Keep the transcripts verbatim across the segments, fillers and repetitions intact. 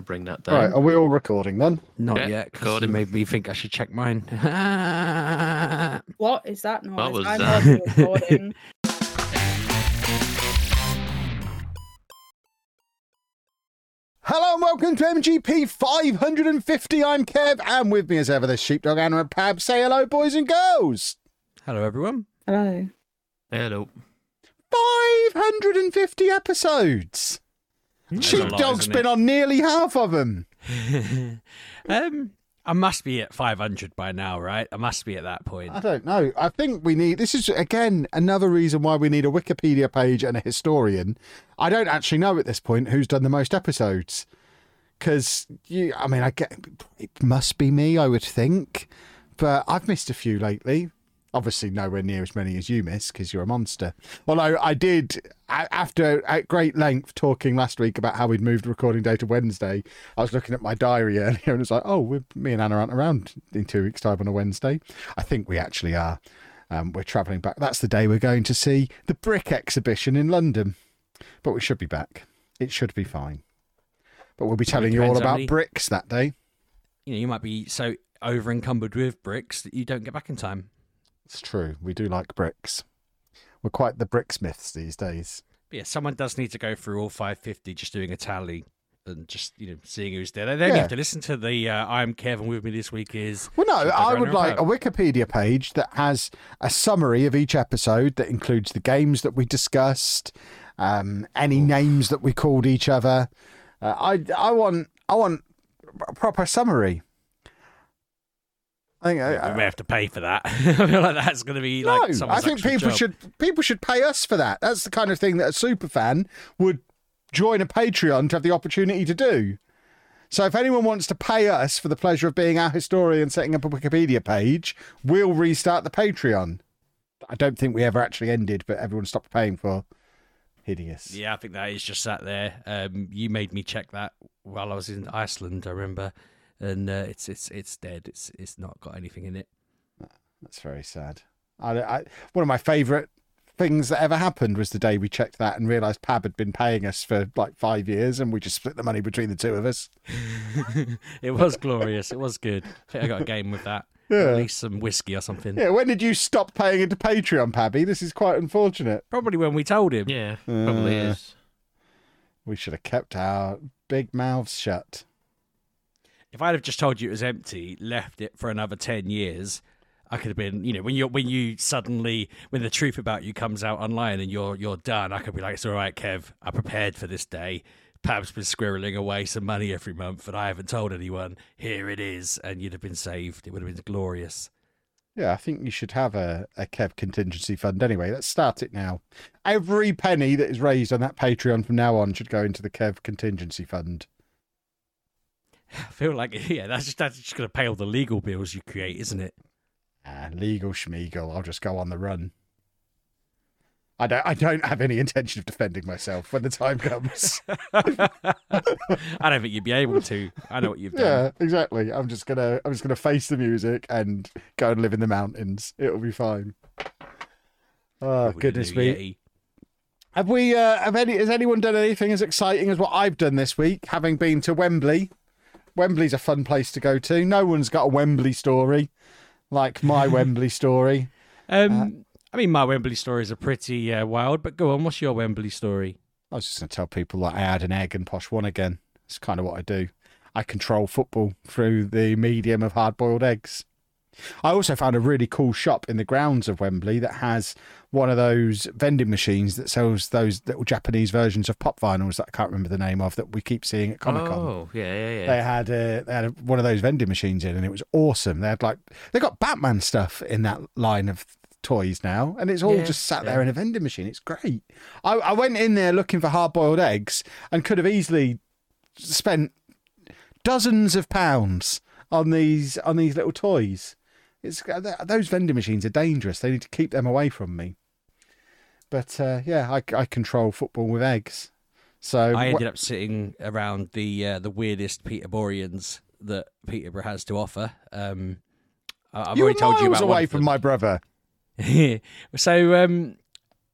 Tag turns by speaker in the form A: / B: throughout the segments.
A: to bring that
B: All right,
A: down.
B: are we all recording then?
C: Not
A: Yeah,
C: yet, because
A: recording.
C: it made me think I should check mine.
D: What is that noise?
A: What was
D: I'm
A: that?
D: already recording.
B: Hello and welcome to M G P five hundred fifty. I'm Kev, and with me as ever, the sheepdog Anna and Pab. Say hello, boys and girls.
C: Hello, everyone.
D: Hello.
A: Hello.
B: five hundred fifty episodes.
C: That's a lot,
B: Sheepdog's
C: isn't
B: been
C: it?
B: on nearly half of them.
C: um, I must be at five hundred by now, right? I must be at that point.
B: I don't know. I think we need, this is again another reason why we need a Wikipedia page and a historian. I don't actually know at this point who's done the most episodes. Because, you, I mean, I get, it must be me, I would think. But I've missed a few lately. Obviously, nowhere near as many as you miss because you're a monster. Although I did, a- after at great length talking last week about how we'd moved the recording day to Wednesday, I was looking at my diary earlier and it's like, oh, we're, me and Anna aren't around in two weeks' time on a Wednesday. I think we actually are. Um, we're travelling back. That's the day we're going to see the Brick exhibition in London. But we should be back. It should be fine. But we'll be telling you all
C: depends how
B: about
C: many-
B: bricks that day.
C: You know, you might be so over encumbered with bricks that you don't get back in time.
B: It's true. We do like bricks. We're quite the bricksmiths these days.
C: But yeah, someone does need to go through all five fifty just doing a tally and just, you know, seeing who's there. They don't
B: Yeah.
C: have to listen to the uh, I'm Kevin with me this week is...
B: Well, no,
C: Sheepdog
B: I
C: Runner
B: would
C: and
B: like a
C: Pab.
B: Wikipedia page that has a summary of each episode that includes the games that we discussed, um, any names that we called each other. Uh, I I want I want a proper summary. I think I,
C: We may have to pay for that. I feel like that's going to be like
B: no,
C: someone's
B: I think
C: extra
B: people
C: job.
B: should people should pay us for that. That's the kind of thing that a super fan would join a Patreon to have the opportunity to do. So if anyone wants to pay us for the pleasure of being our historian setting up a Wikipedia page, we'll restart the Patreon. I don't think we ever actually ended, but everyone stopped paying for. Hideous.
C: Yeah, I think that is just sat there. Um, you made me check that while I was in Iceland, I remember, and uh, it's it's it's dead. It's it's not got anything in it.
B: That's very sad. I, I, one of my favourite things that ever happened was the day we checked that and realised Pab had been paying us for like five years and we just split the money between the two of us.
C: It was glorious. It was good. I think I got a game with that.
B: Yeah.
C: At least some whiskey or something.
B: Yeah, when did you stop paying into Patreon, Pabby? This is quite unfortunate.
C: Probably when we told him.
A: Yeah, probably
B: Uh,
A: is.
B: We should have kept our big mouths shut.
C: If I'd have just told you it was empty, left it for another ten years, I could have been, you know, when you when you suddenly when the truth about you comes out online and you're you're done, I could be like, it's all right, Kev, I prepared for this day. Pab's been squirreling away some money every month and I haven't told anyone. Here it is, and you'd have been saved. It would have been glorious.
B: Yeah, I think you should have a, a Kev contingency fund anyway. Let's start it now. Every penny that is raised on that Patreon from now on should go into the Kev contingency fund.
C: I feel like, yeah, that's just that's just going to pay all the legal bills you create, isn't it?
B: Ah, legal schmeagle. I'll just go on the run. I don't. I don't have any intention of defending myself when the time comes.
C: I don't think you'd be able to. I know what you've done.
B: Yeah, exactly. I'm just gonna. I'm just gonna face the music and go and live in the mountains. It'll be fine. Oh
C: With the
B: goodness
C: new
B: me!
C: Yeti.
B: Have we? Uh, have any? Has anyone done anything as exciting as what I've done this week? Having been to Wembley. Wembley's a fun place to go to. No one's got a Wembley story like my Wembley story.
C: Um, I mean, my Wembley stories are pretty uh, wild, but go on. What's your Wembley story?
B: I was just going to tell people that I had an egg and Posh won again. It's kind of what I do. I control football through the medium of hard-boiled eggs. I also found a really cool shop in the grounds of Wembley that has one of those vending machines that sells those little Japanese versions of pop vinyls that I can't remember the name of that we keep seeing at Comic-Con.
A: Oh, yeah, yeah, yeah.
B: They had a, they had a, one of those vending machines in and it was awesome. They had like, they got Batman stuff in that line of toys now and it's all
A: Yeah,
B: just sat there
A: yeah.
B: in a vending machine. It's great. I, I went in there looking for hard-boiled eggs and could have easily spent dozens of pounds on these on these little toys. It's those vending machines are dangerous. They need to keep them away from me. But uh, yeah, I, I control football with eggs. So
C: I
B: wh-
C: ended up sitting around the uh, the weirdest Peterboreans that Peterborough has to offer. Um, I- I've
B: you were
C: already told you
B: miles
C: about
B: away
C: one of
B: from
C: them.
B: my brother.
C: So um,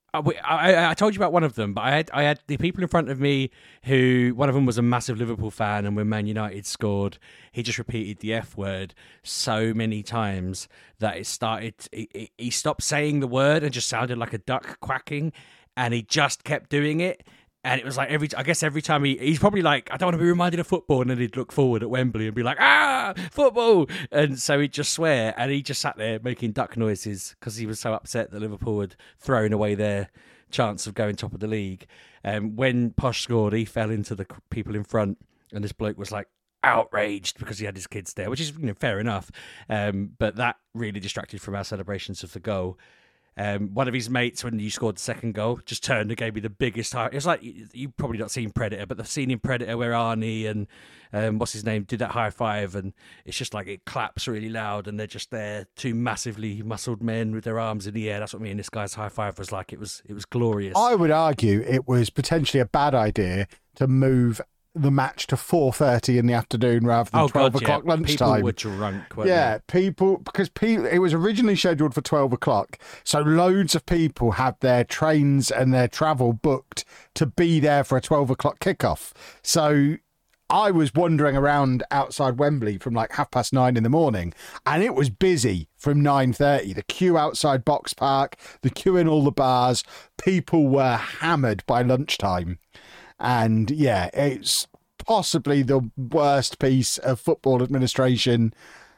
C: I, I, I told you about one of them, but I had I had the people in front of me who one of them was a massive Liverpool fan, and when Man United scored, he just repeated the F word so many times that it started. He, he stopped saying the word and just sounded like a duck quacking, and he just kept doing it. And it was like every, I guess every time he, he's probably like, I don't want to be reminded of football. And then he'd look forward at Wembley and be like, ah, football. And so he'd just swear. And he just sat there making duck noises because he was so upset that Liverpool had thrown away their chance of going top of the league. Um, when Posh scored, he fell into the people in front. And this bloke was like outraged because he had his kids there, which is, you know, fair enough. Um, but that really distracted from our celebrations of the goal. Um, one of his mates, when you scored the second goal, just turned and gave me the biggest high. It was like, you've probably not seen Predator, but the scene in Predator where Arnie and um, what's his name did that high five, and it's just like it claps really loud, and they're just there, two massively muscled men with their arms in the air. That's what me and this guy's high five was like. It was it was glorious.
B: I would argue it was potentially a bad idea to move the match to four thirty in the afternoon rather than
C: oh,
B: twelve
C: God,
B: o'clock
C: yeah.
B: lunchtime.
C: People were drunk, weren't
B: Yeah, people, because people, it was originally scheduled for twelve o'clock. So loads of people had their trains and their travel booked to be there for a twelve o'clock kickoff. So I was wandering around outside Wembley from like half past nine in the morning, and it was busy from nine thirty. The queue outside Box Park, the queue in all the bars, people were hammered by lunchtime. And yeah, it's possibly the worst piece of football administration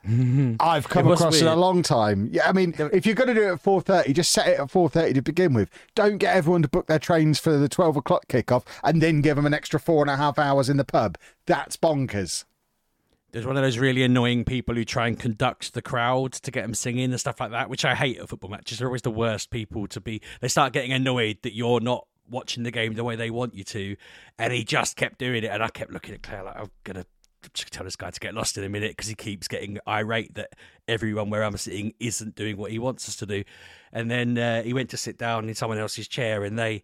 B: I've come across weird. in a long time. Yeah, I mean, if you're going to do it at four thirty, just set it at four thirty to begin with. Don't get everyone to book their trains for the twelve o'clock kickoff and then give them an extra four and a half hours in the pub. That's bonkers.
C: There's one of those really annoying people who try and conduct the crowd to get them singing and stuff like that, which I hate at football matches. They're always the worst people to be. They start getting annoyed that you're not watching the game the way they want you to, and he just kept doing it, and I kept looking at Claire like, I'm gonna tell this guy to get lost in a minute because he keeps getting irate that everyone where I'm sitting isn't doing what he wants us to do. And then uh, he went to sit down in someone else's chair, and they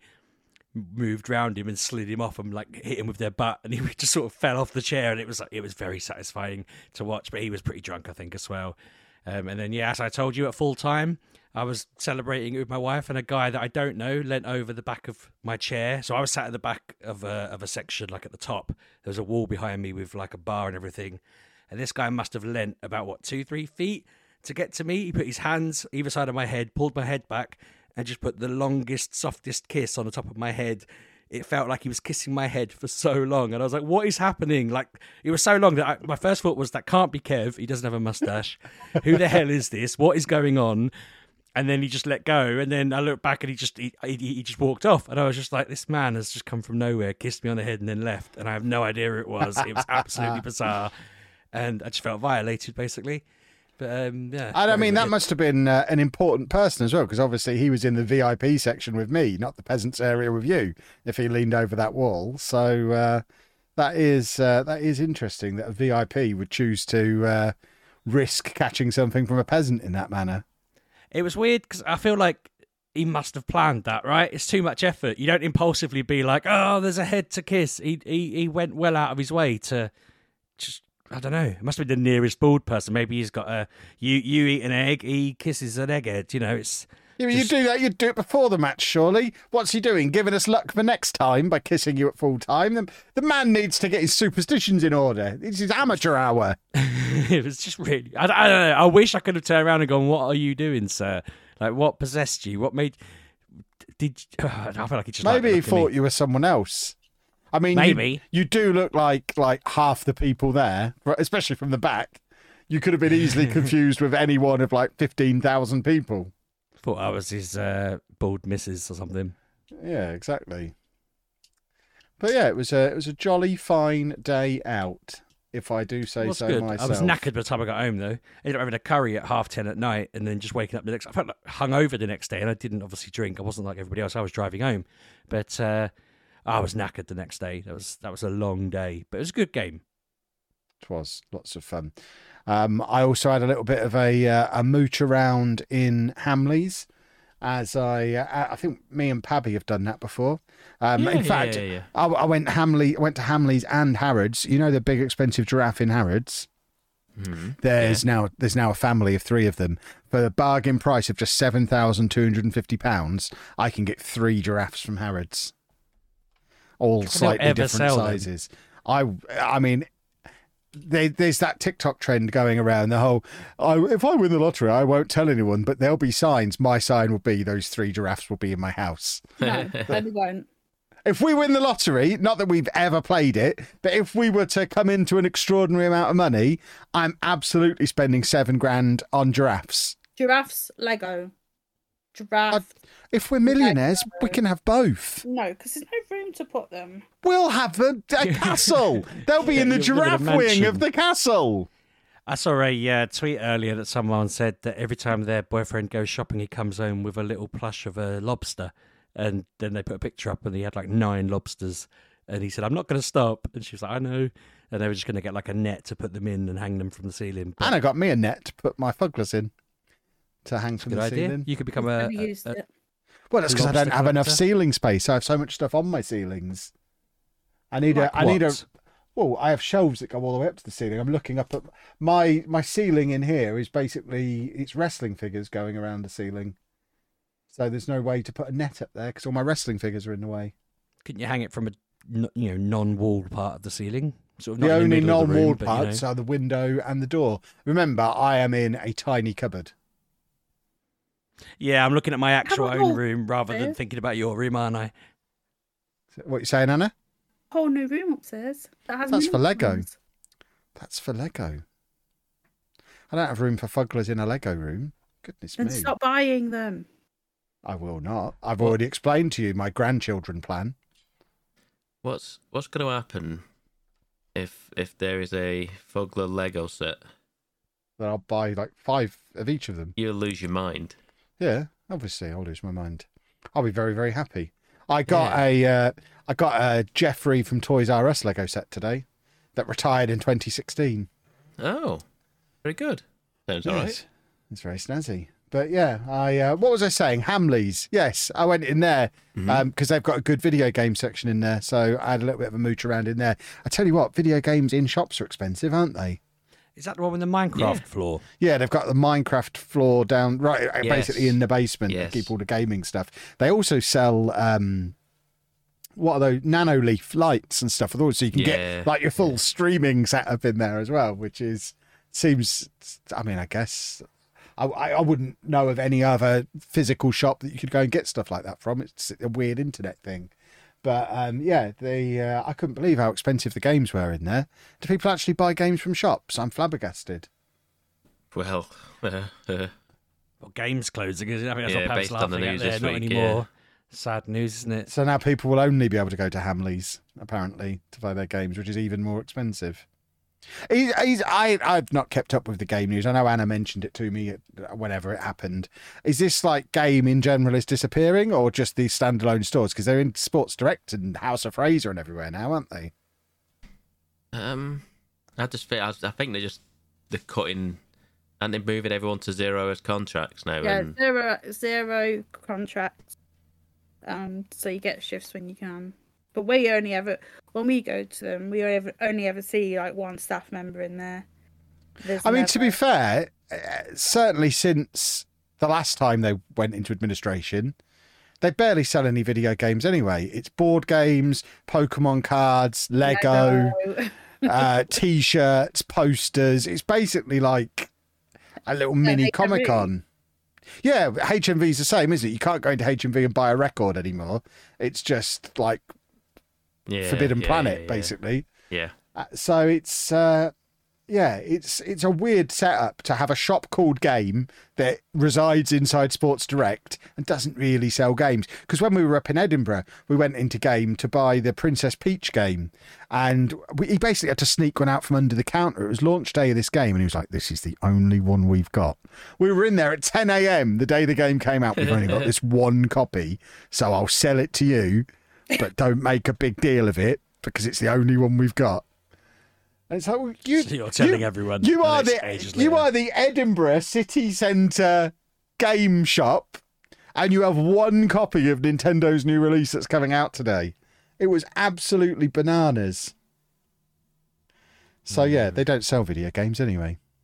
C: moved round him and slid him off and like hit him with their butt, and he just sort of fell off the chair, and it was like, it was very satisfying to watch. But he was pretty drunk, I think, as well. Um, and then yeah, as I told you, at full time I was celebrating it with my wife, and a guy that I don't know leant over the back of my chair. So I was sat at the back of a, of a section, like at the top. There was a wall behind me with like a bar and everything. And this guy must have leant about, what, two, three feet to get to me. He put his hands either side of my head, pulled my head back, and just put the longest, softest kiss on the top of my head. It felt like he was kissing my head for so long. And I was like, what is happening? Like, it was so long that I, my first thought was, that can't be Kev. He doesn't have a mustache. Who the hell is this? What is going on? And then he just let go. And then I looked back, and he just he, he, he just walked off. And I was just like, this man has just come from nowhere, kissed me on the head, and then left. And I have no idea who it was. It was absolutely bizarre. And I just felt violated, basically. But um, yeah.
B: And I mean, that must have been uh, an important person as well, because obviously he was in the V I P section with me, not the peasants area with you, if he leaned over that wall. So uh, that is uh, that is interesting that a V I P would choose to uh, risk catching something from a peasant in that manner.
C: It was weird because I feel like he must have planned that, right? It's too much effort. You don't impulsively be like, oh, there's a head to kiss. He he he went well out of his way to just, I don't know. It must be the nearest bald person. Maybe he's got a, you you eat an egg, he kisses an egghead. You know, it's...
B: Yeah, but
C: just...
B: you do that, you'd do it before the match, surely. What's he doing? Giving us luck for next time by kissing you at full time? The, the man needs to get his superstitions in order. It's his amateur hour.
C: It was just really... I, I don't know. I wish I could have turned around and gone, what are you doing, sir? Like, what possessed you? What made... Did uh, I feel like he just...
B: Maybe he thought you were someone else. I mean,
C: maybe.
B: You, you do look like like half the people there, especially from the back. You could have been easily confused with any one of like fifteen thousand people.
C: Thought I was his uh, bald missus or something.
B: Yeah, exactly. But yeah, it was a it was a jolly fine day out, if I do say so
C: good.
B: myself.
C: I was knackered by the time I got home, though. I ended up having a curry at half ten at night, and then just waking up the next. I felt like hungover the next day, and I didn't obviously drink. I wasn't like everybody else. I was driving home, but uh, I was knackered the next day. That was that was a long day, but it was a good game.
B: It was lots of fun. Um, I also had a little bit of a uh, a mooch around in Hamleys, as I uh, I think me and Pabby have done that before. Um,
C: yeah,
B: in fact,
C: yeah, yeah.
B: I, I went Hamley, went to Hamleys and Harrods. You know the big expensive giraffe in Harrods? There's now there's now a family of three of them. For the bargain price of just seven thousand two hundred and fifty pounds, I can get three giraffes from Harrods, all slightly
C: ever
B: different
C: sell them.
B: sizes. I I mean, they, there's that TikTok trend going around. The whole, I, if I win the lottery, I won't tell anyone, but there'll be signs. My sign will be those three giraffes will be in my house.
D: No, they won't.
B: If we win the lottery, not that we've ever played it, but if we were to come into an extraordinary amount of money, I'm absolutely spending seven grand on giraffes.
D: Giraffes, Lego. Giraffe.
B: If we're millionaires, we can have both.
D: No, because there's no room to put them.
B: We'll have a, a castle. They'll be in the
C: You'll live in a
B: giraffe wing
C: mansion.
B: of the castle.
C: I saw a uh, tweet earlier that someone said that every time their boyfriend goes shopping, he comes home with a little plush of a lobster. And then they put a picture up and he had like nine lobsters. And he said, I'm not going to stop. And she was like, I know. And they were just going to get like a net to put them in and hang them from the ceiling. But
B: Anna got me a net to put my fugglers in to hang from
C: good
B: the
C: idea.
B: ceiling.
C: You could become
D: I've
C: a,
D: never used
C: a, a
D: it.
B: Well, that's because I don't
C: lobster
B: have enough
C: collector.
B: ceiling space. I have so much stuff on my ceilings. I need
C: Like
B: a. I need a.
C: what?
B: Well, I have shelves that go all the way up to the ceiling. I'm looking up at my my ceiling in here is basically it's wrestling figures going around the ceiling. So there's no way to put a net up there because all my wrestling figures are in the way.
C: Couldn't you hang it from a n- you know non-walled part of the ceiling? Sort of
B: The
C: not in
B: only
C: middle of the room,
B: non-walled
C: but, you know.
B: parts are the window and the door. Remember, I am in a tiny cupboard.
C: Yeah, I'm looking at my actual
D: Have a
C: own
D: whole
C: room rather than
D: upstairs.
C: thinking about your room, aren't I?
B: What you saying, Anna?
D: Whole new room upstairs. That has
B: That's for
D: mini
B: Lego.
D: ones.
B: That's for Lego. I don't have room for fugglers in a Lego room. Goodness
D: Then
B: me.
D: stop buying them.
B: I will not. I've already explained to you my grandchildren plan.
A: What's what's going to happen if if there is a Fugler Lego set?
B: That I'll buy like five of each of them.
A: You'll lose your mind.
B: Yeah, obviously I'll lose my mind. I'll be very, very happy. I got a uh, I got a Jeffrey from Toys R Us Lego set today that retired in twenty sixteen.
A: Oh, very good. Sounds all right.
B: Yes. It's very snazzy. But yeah, I uh, what was I saying? Hamleys. Yes, I went in there because they've got a good video game section in there. So I had a little bit of a mooch around in there. I tell you what, video games in shops are expensive, aren't they?
C: Is that the one with the Minecraft
A: Yeah.
C: floor?
B: Yeah, they've got the Minecraft floor down right, uh,
A: Yes.
B: basically in the basement to
A: Yes.
B: keep all the gaming stuff. They also sell um, what are those nano leaf lights and stuff, so you can
A: Yeah.
B: get like your full streaming setup in there as well, which is seems. I mean, I guess I, I I wouldn't know of any other physical shop that you could go and get stuff like that from. It's a weird internet thing. But um, yeah, the uh, I couldn't believe how expensive the games were in there. Do people actually buy games from shops? I'm flabbergasted.
A: Well, uh, uh,
C: Well, games closing, isn't it? I mean, that's
A: Yeah,
C: what Pam's
A: based on the
C: laughing at
A: news
C: there.
A: this
C: Not
A: week,
C: anymore. Sad news, isn't it?
B: So now people will only be able to go to Hamleys, apparently, to buy their games, which is even more expensive. He's, he's, I, I've not kept up with the game news. I know Anna mentioned it to me whenever it happened. Is this like game in general is disappearing or just these standalone stores? Because they're in Sports Direct and House of Fraser and everywhere now, aren't they?
A: um, I just think I, I think they're just they're cutting and they're moving everyone to zero as contracts now.
D: Yeah,
A: and
D: zero zero contracts. Um, so you get shifts when you can. But we only ever when we go to them, we ever, only ever see like one staff member in there. There's
B: I mean, to be
D: never-
B: fair, uh, certainly since the last time they went into administration, they barely sell any video games anyway. It's board games, Pokemon cards, Lego,
D: Lego.
B: uh, T-shirts, posters. It's basically like a little mini
D: H M V.
B: Comic Con. Yeah, H M V's the same, isn't it? You can't go into H M V and buy a record anymore. It's just like
A: yeah,
B: Forbidden
A: yeah,
B: Planet,
A: yeah, yeah.
B: basically.
A: Yeah,
B: Uh, so it's uh, yeah, it's it's a weird setup to have a shop called Game that resides inside Sports Direct and doesn't really sell games. Because when we were up in Edinburgh, we went into Game to buy the Princess Peach game, and we, he basically had to sneak one out from under the counter. It was launch day of this game, and he was like, "This is the only one we've got." We were in there at ten a.m. the day the game came out. We've only got this one copy, so I'll sell it to you, but don't make a big deal of it because it's the only one we've got. And it's like, well, you,
C: So you're telling
B: you-
C: everyone
B: you
C: the
B: are
C: next
B: the
C: ages
B: you
C: later.
B: are the Edinburgh city centre game shop, and you have one copy of Nintendo's new release that's coming out today. It was absolutely bananas. So yeah, they don't sell video games anyway.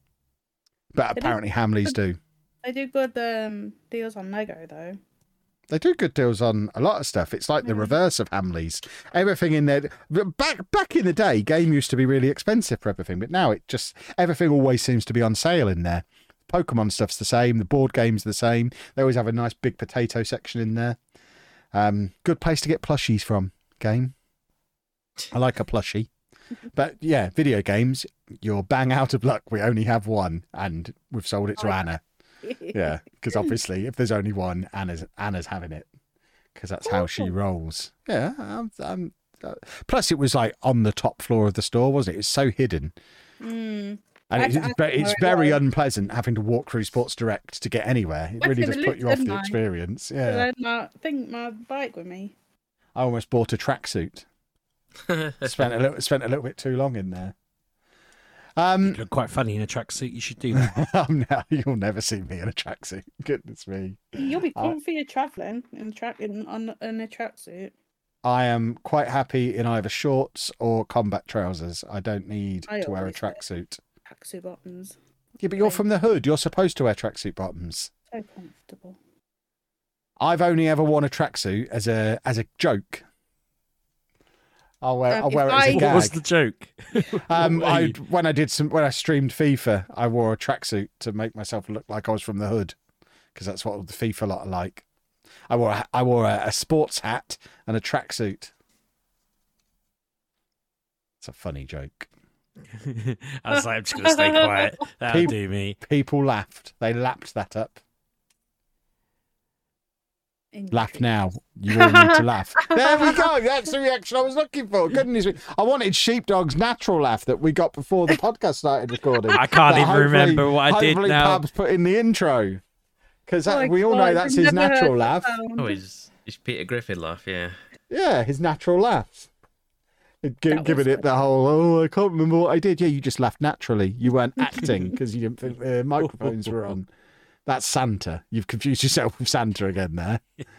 B: but
D: They do-
B: apparently Hamleys do.
D: They do good um, deals on Lego though.
B: They do good deals on a lot of stuff. It's like the
D: Mm.
B: reverse of Hamleys. Everything in there. Back back in the day, game used to be really expensive for everything, but now it just everything always seems to be on sale in there. Pokemon stuff's the same. The board game's the same. They always have a nice big potato section in there. Um, good place to get plushies from. Game. I like a plushie. But yeah, video games. You're bang out of luck. We only have one, and we've sold it to
D: Oh.
B: Anna. Yeah, because obviously, if there's only one, Anna's Anna's having it, because that's how she rolls. Yeah, I'm, I'm, uh, plus it was like on the top floor of the store, wasn't it? It's so hidden,
D: Mm.
B: and
D: I-
B: it's,
D: I
B: it's,
D: know
B: ve- it's
D: it
B: very
D: was.
B: unpleasant having to walk through Sports Direct to get anywhere. It
D: I
B: really
D: could've
B: does put you off
D: lived,
B: the
D: didn't I?
B: experience.
D: 'Cause I
B: Yeah,
D: had my, I think my bike with me.
B: I almost bought a tracksuit. Spent a little spent a little bit too long in there. Um,
C: You look quite funny in a tracksuit. You should do that.
B: um, no, you'll never see me in a tracksuit. Goodness me.
D: You'll be
B: I-
D: comfy travelling in track in on in a tracksuit.
B: I am quite happy in either shorts or combat trousers. I don't need
D: I
B: to wear a
D: always wear-
B: tracksuit.
D: Tracksuit bottoms.
B: Yeah, but you're from the hood. You're supposed to wear tracksuit bottoms.
D: So comfortable.
B: I've only ever worn a tracksuit as a as a joke. I'll wear
D: Um,
B: I'll wear it
D: if
B: as a
D: I-
C: What
B: gag.
C: was the joke?
B: Um,
C: What were
B: I
C: you-
B: when I did some when I streamed FIFA, I wore a tracksuit to make myself look like I was from the hood, because that's what the FIFA lot are like. I wore a, I wore a, a sports hat and a tracksuit. It's a funny joke.
C: I was like, I'm just going to stay quiet. That'll
B: Peop-
C: do me.
B: People laughed. They lapped that up. Laugh now. You all need to laugh. There we go. That's the reaction I was looking for. Goodness me. I wanted Sheepdog's natural laugh that we got before the podcast started recording.
C: I can't
B: That
C: even
B: hopefully-
C: remember what I did
B: hopefully
C: now.
B: Pabs put in the intro. Because
D: Oh my
B: we all
D: God,
B: know
D: I've
B: that's his
D: never heard
B: natural
D: that
B: laugh.
D: sound.
A: Oh, he's, he's Peter Griffin laugh, yeah.
B: Yeah, his natural laugh. It, gi-
D: That
B: giving
D: was
B: it the whole, oh, I can't remember what I did. Yeah, you just laughed naturally. You weren't acting because you didn't think the microphones were on. That's Santa. You've confused yourself with Santa again there.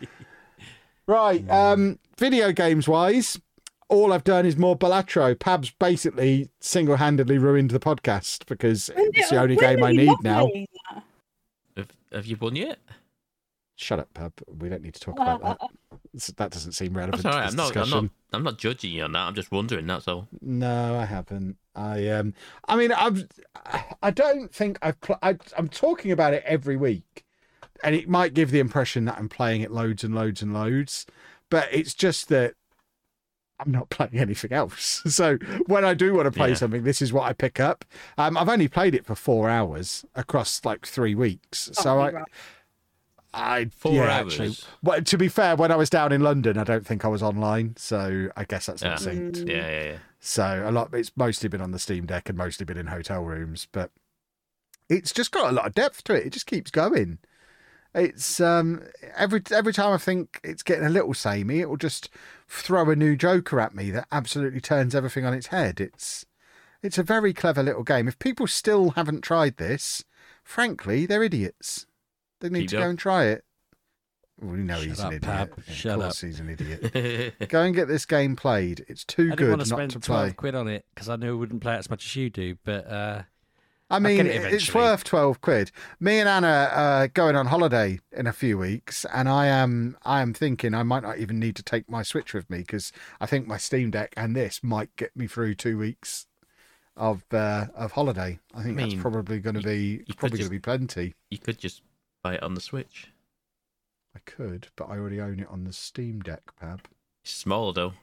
B: Right, um, video games wise, all I've done is more Balatro. Pabs basically single-handedly ruined the podcast because it's the only
D: When
B: game
D: are
B: I
D: you
B: need
D: not
B: now.
D: playing that?
A: Have, have you won yet?
B: Shut up, Pab. We don't need to talk about that. It's- That doesn't seem relevant
A: That's all
B: to
A: right.
B: this
A: I'm not, I'm
B: discussion.
A: not. I'm not judging you on that. I'm just wondering. That's all.
B: No, I haven't. I um, I mean, I've, I don't think I've. Pl- I, I'm talking about it every week, and it might give the impression that I'm playing it loads and loads and loads, but it's just that I'm not playing anything else. So when I do want to play
A: Yeah.
B: something, this is what I pick up. Um, I've only played it for four hours across like three weeks, so
D: Oh,
B: I.
D: right.
B: I
A: Four
B: yeah,
A: hours.
B: actually. Well, to be fair, when I was down in London, I don't think I was online, so I guess that's
A: Yeah.
B: not synced.
A: Yeah, yeah, yeah.
B: So a lot, it's mostly been on the Steam Deck and mostly been in hotel rooms, but it's just got a lot of depth to it. It just keeps going. It's um every every time I think it's getting a little samey, it will just throw a new Joker at me that absolutely turns everything on its head. It's it's a very clever little game. If people still haven't tried this, frankly, they're idiots. They need
A: Keep
B: to
A: going.
B: go and try it. We know
C: Shut
B: he's
C: up,
B: an idiot.
C: Pab.
B: Of
C: Shut
B: course
C: up.
B: he's an idiot. Go and get this game played. It's too
C: I didn't
B: good
C: want to
B: not
C: spend
B: to
C: twelve
B: play.
C: quid on it because I knew I wouldn't play it as much as you do. But uh,
B: I mean,
C: get it
B: it's
C: eventually.
B: worth twelve quid. Me and Anna are going on holiday in a few weeks, and I am I am thinking I might not even need to take my Switch with me because I think my Steam Deck and this might get me through two weeks of uh, of holiday. I think
A: I
B: that's
A: mean,
B: probably going to
A: you-
B: be
A: you could
B: probably going
A: just-
B: to be plenty.
A: You could just buy it on the Switch.
B: I could, but I already own it on the Steam Deck, Pab.
A: It's small though.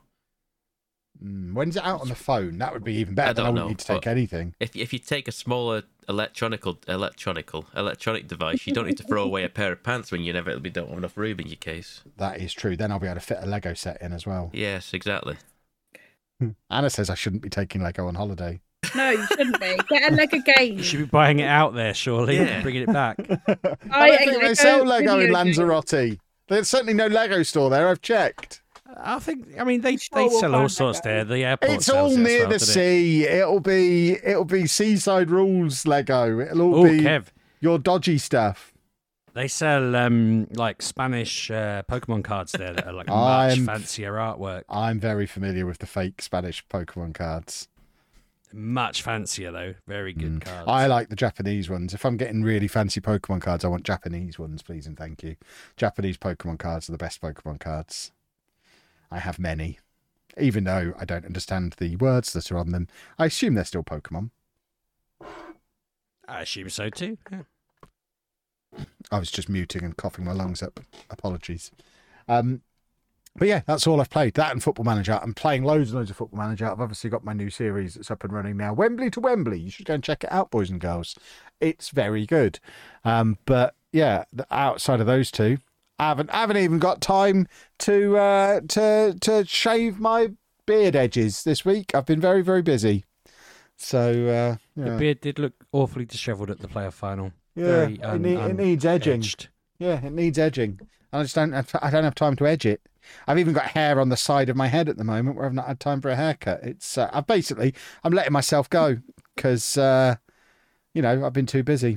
B: Mm, when's it out on the phone? That would be even better.
A: I
B: Then I
A: don't
B: wouldn't
A: know,
B: need to take
A: but-
B: anything.
A: If if you take a smaller electronical electronical electronic device, you don't need to throw away a pair of pants when you inevitably don't have enough room in your case.
B: That is true. Then I'll be able to fit a Lego set in as well.
A: Yes, exactly.
B: Anna says I shouldn't be taking Lego on holiday.
D: No, you shouldn't be. Get a Lego game.
C: you should be buying it out there, surely,
A: Yeah.
C: and bringing it back.
B: I don't think they
D: Lego
B: sell Lego in
D: video game.
B: Lanzarote. There's certainly no Lego store there. I've checked.
C: I think. I mean, they
D: Sure,
C: they
D: we'll
C: sell all
D: find
C: sorts
D: Lego.
C: there. The airport.
B: It's
C: sells
B: all
C: it as
B: near
C: well,
B: the
C: doesn't it?
B: sea. It'll be it'll be seaside rules Lego. It'll all
C: Oh,
B: be
C: Kev,
B: your dodgy stuff.
C: they sell um like Spanish uh, Pokemon cards there that are like much
B: I'm-
C: fancier artwork.
B: I'm very familiar with the fake Spanish Pokemon cards.
C: Much fancier though. Very good cards.
B: I like the Japanese ones. If I'm getting really fancy Pokemon cards, I want Japanese ones, please and thank you. Japanese Pokemon cards are the best Pokemon cards. I have many. Even though I don't understand the words that are on them, I assume they're still Pokemon.
C: I assume so too. Yeah.
B: I was just muting and coughing my lungs up. Apologies. Um, but yeah, that's all I've played. That and Football Manager. I'm playing loads and loads of Football Manager. I've obviously got my new series that's up and running now. Wembley to Wembley. You should go and check it out, boys and girls. It's very good. Um, but yeah, outside of those two, I haven't, I haven't even got time to uh, to to shave my beard edges this week. I've been very, very busy. So uh, yeah.
C: The beard did look awfully dishevelled at the playoff final.
B: Yeah,
C: Very
B: it, need, it needs edging.
C: edged.
B: Yeah, it needs edging. I just don't. Have, I don't have time to edge it. I've even got hair on the side of my head at the moment where I've not had time for a haircut. It's. Uh, I've basically. I'm letting myself go because, uh, you know, I've been too busy.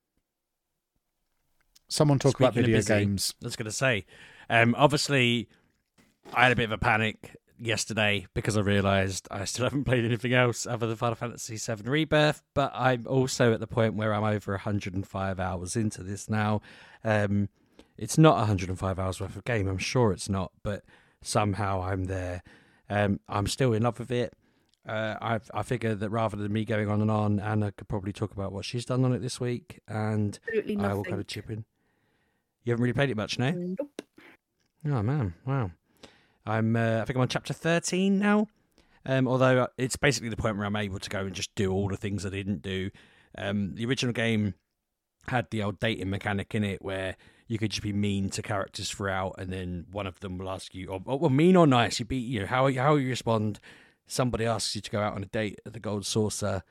B: Someone talk
C: Speaking
B: about
C: of
B: video
C: busy,
B: games.
C: I was going to say, um, obviously, I had a bit of a panic yesterday because I realised I still haven't played anything else other than Final Fantasy seven Rebirth, but I'm also at the point where I'm over one hundred five hours into this now. Um, it's not one hundred five hours worth of game, I'm sure it's not, but somehow I'm there. Um, I'm still in love with it. Uh, I I figure that rather than me going on and on, Anna could probably talk about what she's done on it this week, and
D: Absolutely
C: I will
D: nothing.
C: kind of chip in. You haven't really played it much, no?
D: Nope.
C: Oh man, wow. I'm uh, I think I'm on chapter thirteen now. Um, although it's basically the point where I'm able to go and just do all the things I didn't do. Um, the original game had the old dating mechanic in it where you could just be mean to characters throughout, and then one of them will ask you, or, or well, mean or nice, you be you know how how you respond. Somebody asks you to go out on a date at the Gold Saucer,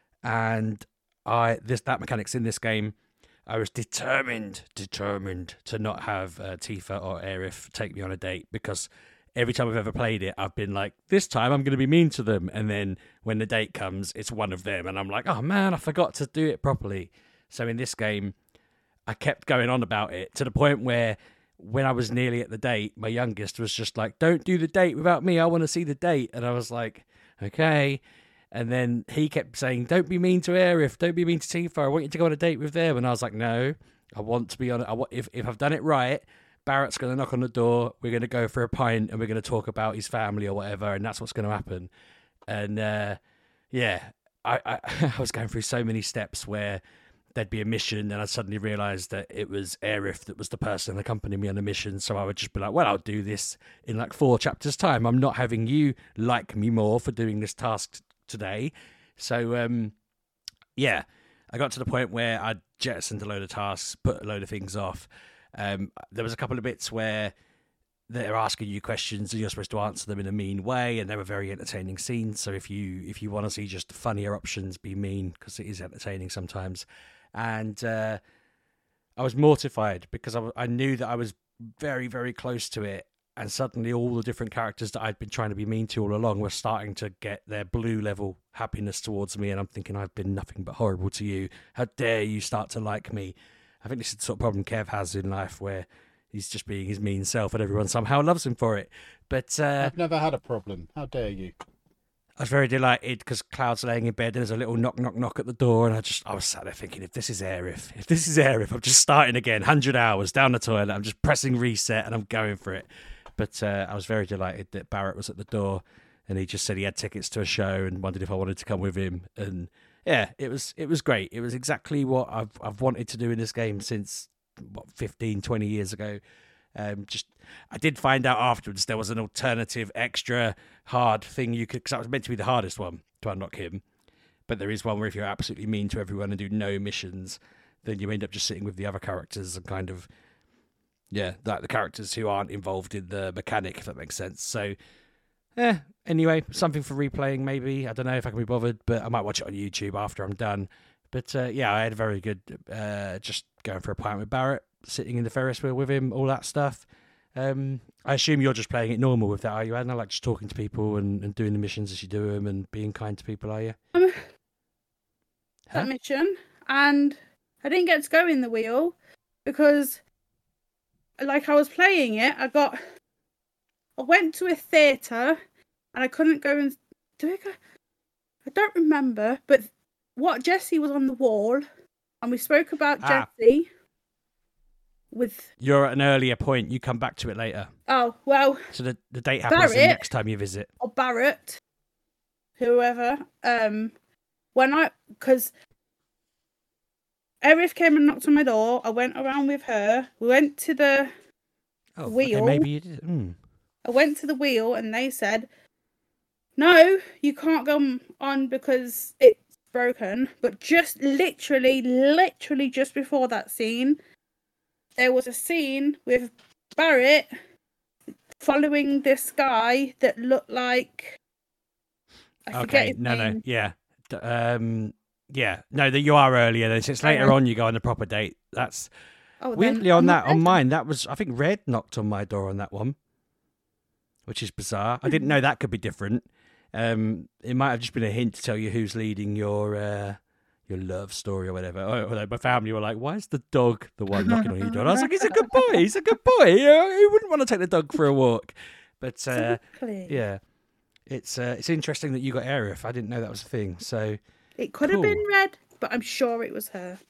C: and I this that mechanic's in this game. I was determined, determined to not have uh, Tifa or Aerith take me on a date because every time I've ever played it, I've been like, this time I'm going to be mean to them. And then when the date comes, it's one of them. And I'm like, oh man, I forgot to do it properly. So in this game, I kept going on about it to the point where when I was nearly at the date, my youngest was just like, don't do the date without me. I want to see the date. And I was like, okay. And then he kept saying, don't be mean to Aerith, don't be mean to Tifa, I want you to go on a date with them. And I was like, no, I want to be on it. I want, if, if I've done it right, Barrett's going to knock on the door, we're going to go for a pint, and we're going to talk about his family or whatever, and that's what's going to happen. And uh, yeah, I, I, I was going through so many steps where there'd be a mission, and I suddenly realised that it was Aerith that was the person accompanying me on the mission. So I would just be like, well, I'll do this in like four chapters' time. I'm not having you like me more for doing this task today. So um yeah, I got to the point where I jettisoned a load of tasks, put a load of things off. Um there was a couple of bits where they're asking you questions and you're supposed to answer them in a mean way, and they were very entertaining scenes. So if you if you want to see just funnier options, be mean, because it is entertaining sometimes. And uh I was mortified because I, I knew that I was very very close to it. And suddenly all the different characters that I'd been trying to be mean to all along were starting to get their blue level happiness towards me. And I'm thinking, I've been nothing but horrible to you. How dare you start to like me? I think this is the sort of problem Kev has in life where he's just being his mean self and everyone somehow loves him for it. But uh,
B: I've never had a problem. How dare you?
C: I was very delighted because Cloud's laying in bed and there's a little knock, knock, knock at the door. And I just, I was sat there thinking, if this is Aerith, if this is Aerith, I'm just starting again, one hundred hours down the toilet. I'm just pressing reset and I'm going for it. But uh, I was very delighted that Barrett was at the door, and he just said he had tickets to a show and wondered if I wanted to come with him. And yeah, it was it was great. It was exactly what I've I've wanted to do in this game since what fifteen, twenty years ago. Um, just I did find out afterwards there was an alternative, extra hard thing you could, because that was meant to be the hardest one to unlock him. But there is one where if you're absolutely mean to everyone and do no missions, then you end up just sitting with the other characters and kind of. Yeah, like the characters who aren't involved in the mechanic, if that makes sense. So, eh, anyway, something for replaying maybe. I don't know if I can be bothered, but I might watch it on YouTube after I'm done. But uh, yeah, I had a very good, uh, just going for a pint with Barrett, sitting in the Ferris wheel with him, all that stuff. Um, I assume you're just playing it normal with that, are you, Anna? Like just talking to people and, and doing the missions as you do them and being kind to people, are you?
D: Um,
C: Huh?
D: that mission, and I didn't get to go in the wheel because, like, I was playing it. I got, I went to a theatre, and I couldn't go and do I go? I don't remember, but what Jesse was on the wall, and we spoke about
C: Ah.
D: Jesse with.
C: You're at an earlier point. You come back to it later.
D: Oh well,
C: So the, the date happens the
D: Barrett.
C: next time you visit.
D: or Barrett, whoever. Um, when I because Erif came and knocked on my door. I went around with her. We went to the.
C: Oh,
D: Wheel.
C: Okay, maybe you did. Mm.
D: I went to the wheel, and they said, "No, you can't go on because it's broken." But just literally, literally, just before that scene, there was a scene with Barrett following this guy that looked like. I forget
C: Okay,
D: his
C: no, no,
D: name.
C: yeah. D- Um, yeah, no, that you are earlier. Then since later
D: Okay.
C: on you go on the proper date. That's
D: Oh, then
C: weirdly on
D: I'm
C: that
D: not
C: on
D: there.
C: mine. That was I think Red knocked on my door on that one, which is bizarre. I didn't know that could be different. Um, it might have just been a hint to tell you who's leading your uh, your love story or whatever. Although my family were like, "Why is the dog the one knocking on your door?" And I was like, "He's a good boy. He's a good boy. You know, who wouldn't want to take the dog for a walk?" But uh,
D: Exactly.
C: yeah, it's uh, it's interesting that you got Arif. I didn't know that was a thing. So
D: It could
C: Cool.
D: have been Red, but I'm sure it was her.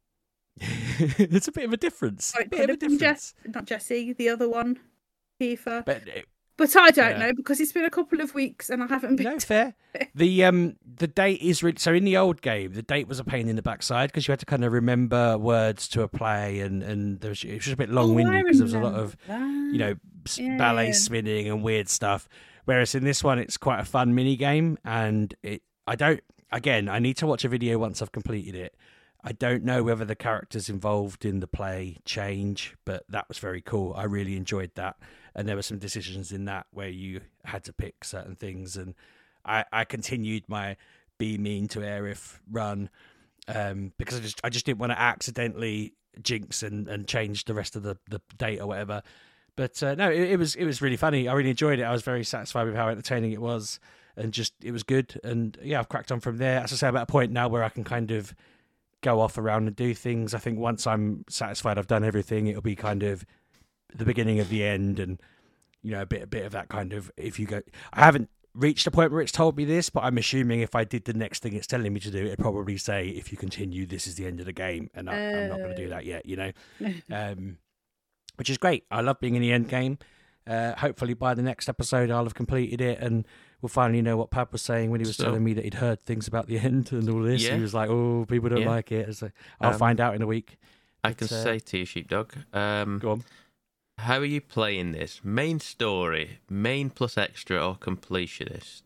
C: it's a bit of a difference.
D: Or it
C: bit
D: could
C: of a
D: have been
C: difference.
D: Jess, not Jessie, the other one, Kiefer.
C: But uh,
D: But I don't
C: Yeah.
D: know because it's been a couple of weeks and I haven't been.
C: no, fair. The um the date is really so in the old game. The date was a pain in the backside because you had to kind of remember words to a play, and and there was, it was just a bit long winded because there was a lot of you know s-
D: Yeah.
C: ballet spinning and weird stuff. Whereas in this one, it's quite a fun mini game, and it I don't again I need to watch a video once I've completed it. I don't know whether the characters involved in the play change, but that was very cool. I really enjoyed that. And there were some decisions in that where you had to pick certain things. And I, I continued my be mean to Arif run um, because I just I just didn't want to accidentally jinx and, and change the rest of the, the date or whatever. But uh, no, it, it was it was really funny. I really enjoyed it. I was very satisfied with how entertaining it was. And just it was good. And yeah, I've cracked on from there. As I say, I'm at a point now where I can kind of go off around and do things. I think once I'm satisfied I've done everything, it'll be kind of the beginning of the end, and you know a bit a bit of that kind of if you go. I haven't reached a point where it's told me this, but I'm assuming if I did the next thing it's telling me to do, it'd probably say if you continue, this is the end of the game, and I, I'm not going to do that yet. You know, um, which is great. I love being in the end game. Uh, hopefully by the next episode I'll have completed it and we'll finally know what Pab was saying when he was
A: So-
C: telling me that he'd heard things about the end and all this.
A: Yeah.
C: He was like, "Oh, people don't
A: Yeah.
C: like it." It's like, I'll
A: Um,
C: find out in a week.
A: I can
C: But, uh,
A: say to you, Sheepdog, um,
C: Go on.
A: how are you playing this? Main story, main plus extra, or completionist?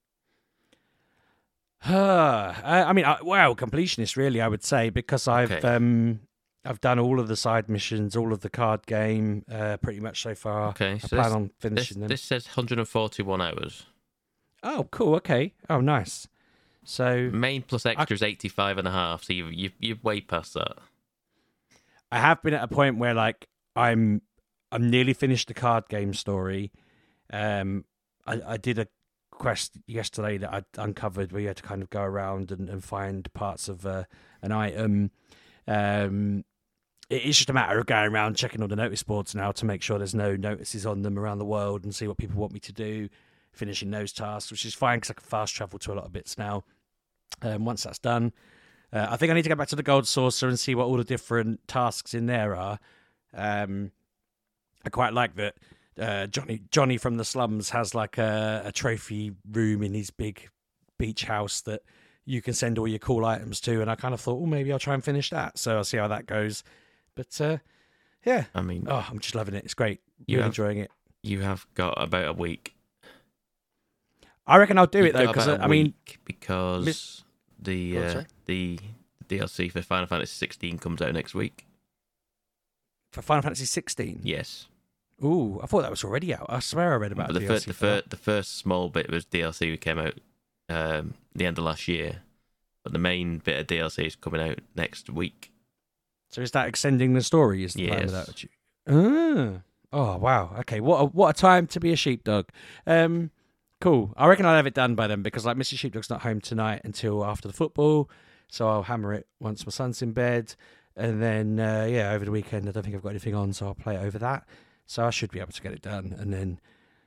C: Uh, I mean, I, wow, completionist, really, I would say, because I've
A: Okay.
C: um, I've done all of the side missions, all of the card game, uh, pretty much so far.
A: Okay,
C: I
A: so
C: plan
A: this,
C: on
A: this,
C: finishing them.
A: this says one hundred forty-one hours.
C: Oh, cool. Okay. Oh, nice. So
A: Main plus extra is eighty-five and a half, so you've, you've, you're way past that.
C: I have been at a point where, like, I'm I'm nearly finished the card game story. Um, I, I did a quest yesterday that I'd uncovered where you had to kind of go around and, and find parts of uh, an item. Um, it- it's just a matter of going around checking all the notice boards now to make sure there's no notices on them around the world and see what people want me to do, finishing those tasks, which is fine because I can fast travel to a lot of bits now. Um, once that's done, uh, I think I need to go back to the Gold Saucer and see what all the different tasks in there are. Um, I quite like that uh, Johnny Johnny from the slums has like a, a trophy room in his big beach house that you can send all your cool items to, and I kind of thought, oh, maybe I'll try and finish that. So I'll see how that goes. But uh, yeah,
A: I mean,
C: oh, I'm just loving it. It's great.
A: You
C: Really
A: have-
C: enjoying it.
A: you have got about a week.
C: I reckon I'll do
A: You've
C: it though,
A: got
C: because
A: about a
C: I mean,
A: week because
C: Miss-
A: the
C: Go on,
A: uh,
C: sorry.
A: the D L C for Final Fantasy sixteen comes out next week.
C: for Final Fantasy sixteen.
A: Yes,
C: Ooh, I thought that was already out. I swear I read about
A: but the
C: D L
A: first
C: C
A: the,
C: for that.
A: fir- the first small bit was D L C that came out um, the end of last year, but the main bit of D L C is coming out next week.
C: So is that extending the story? Is the plan
A: Yes.
C: with that? you- Ah. Oh wow. Okay. What a, what a time to be a sheepdog. Um, cool. I reckon I'll have it done by then because like Missus Sheepdog's not home tonight until after the football, so I'll hammer it once my son's in bed, and then uh, yeah, over the weekend I don't think I've got anything on, so I'll play it over that. So I should be able to get it done, and then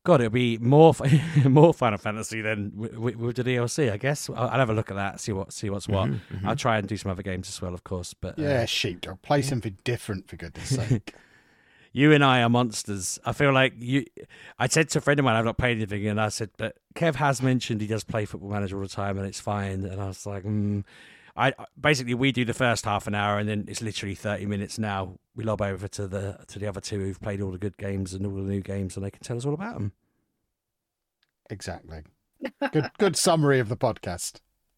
C: God, it'll be more more Final Fantasy than with, with the D L C, I guess. I'll, I'll have a look at that, see what see what's what.
A: Mm-hmm, mm-hmm.
C: I'll try and do some other games as well, of course. But uh,
B: Yeah, sheepdog. Play something different for goodness sake.
C: you and I are monsters. I feel like you. I said to a friend of mine, I've not played anything, and I said, but Kev has mentioned he does play Football Manager all the time, and it's fine. And I was like, mm. I basically we do the first half an hour, and then it's literally thirty minutes. Now we lob over to the to the other two who've played all the good games and all the new games, and they can tell us all about them.
B: Exactly. Good, good summary of the podcast.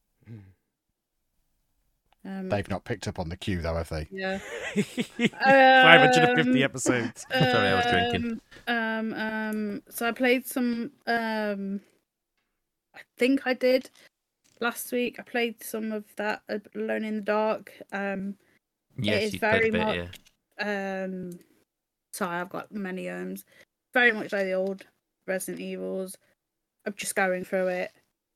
D: Um,
B: They've not picked up on the cue, though, have they?
D: Yeah.
C: five hundred fifty
D: Um,
C: episodes.
A: Sorry, I was drinking.
D: Um, um, so I played some. Um, I think I did last week. I played some of that uh, Alone in the Dark. Um,
A: Yes,
D: is
A: you played a
D: very
A: bit,
D: much-
A: yeah.
D: um, sorry, I've got many ums. Very much like the old Resident Evils. I'm just going through it.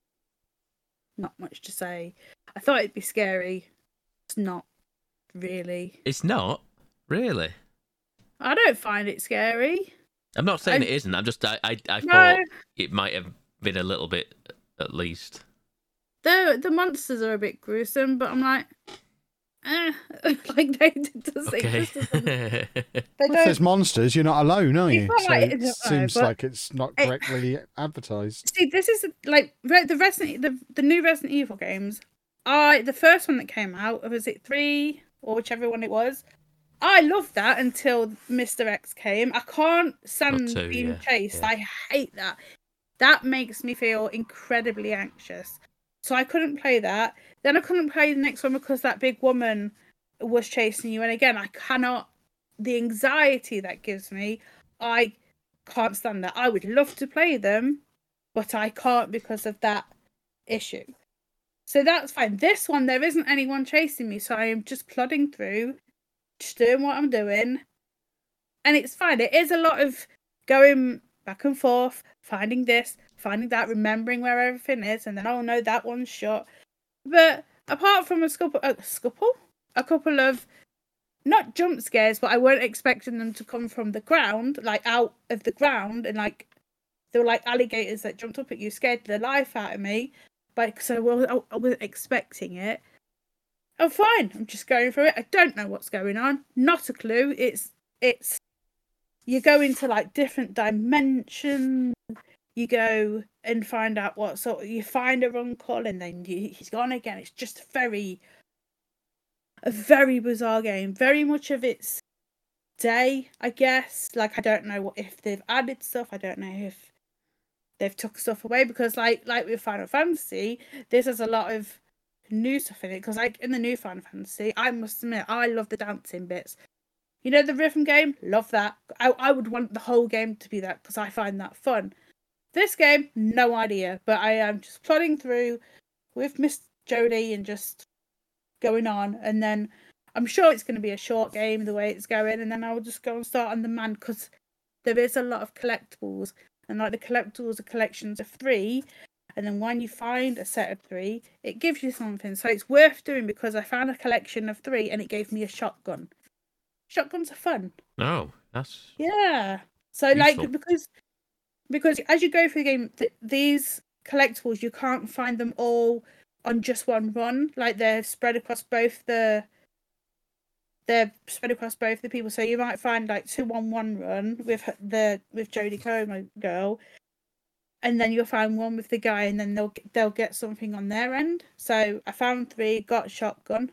D: Not much to say. I thought it'd be scary. It's not really.
A: It's not really.
D: I don't find it scary.
A: I'm not saying
D: I-
A: it isn't. I'm just I I, I
D: No.
A: thought it might have been a little bit at least.
D: The the monsters are a bit gruesome, but I'm like, eh. like they does it
A: Okay.
D: just doesn't- they
B: Well, if there's
D: don't
B: monsters, you're not alone, are
D: It's
B: you?
D: not
B: So
D: like
B: it
D: it's- no,
B: seems
D: but
B: like it's not
D: it-
B: correctly advertised.
D: see. This is like Re- the Resident the the new Resident Evil games. I the first one that came out, was it three or whichever one it was? I loved that until Mister X came. I can't stand
A: two,
D: being
A: yeah,
D: chased.
A: yeah.
D: I hate that. That makes me feel incredibly anxious. So I couldn't play that. Then I couldn't play the next one because that big woman was chasing you. And again, I cannot. The anxiety that gives me, I can't stand that. I would love to play them, but I can't because of that issue. So that's fine. This one, there isn't anyone chasing me, so I am just plodding through, just doing what I'm doing, and it's fine. It is a lot of going back and forth, finding this, finding that, remembering where everything is, and then oh no, that one's shut. But apart from a couple, a couple, a couple of not jump scares, but I weren't expecting them to come from the ground, like out of the ground, and like they were like alligators that jumped up at you, scared the life out of me. But so well, I wasn't expecting it. I'm fine. I'm just going through it. I don't know what's going on. Not a clue. It's it's you go into like different dimensions. You go and find out what sort. You find a uncle, and then you, he's gone again. It's just very a very bizarre game. Very much of its day, I guess. Like I don't know what if they've added stuff. I don't know if they've took stuff away because like like with Final Fantasy, this has a lot of new stuff in it. Because like in the new Final Fantasy, I must admit I love the dancing bits. You know the rhythm game, love that. I I would want the whole game to be that because I find that fun. This game, no idea, but I am just plodding through with Miss Jodie and just going on, and then I'm sure it's going to be a short game the way it's going, and then I'll just go and start on the man because there is a lot of collectibles. And like the collectibles are collections of three, and then when you find a set of three, it gives you something. So it's worth doing because I found a collection of three and it gave me a shotgun. Shotguns are fun.
A: Oh, that's
D: Yeah. So
A: Useful.
D: like because because as you go through the game, th- these collectibles you can't find them all on just one run. Like they're spread across both the they're spread across both the people. So you might find like two on one run with her- the with Jodie Comer girl, and then you'll find one with the guy, and then they'll they'll get something on their end. So I found three, got a shotgun.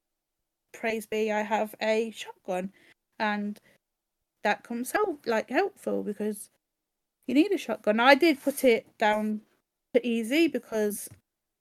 D: Praise be, I have a shotgun, and that comes help like helpful because you need a shotgun. I did put it down to easy because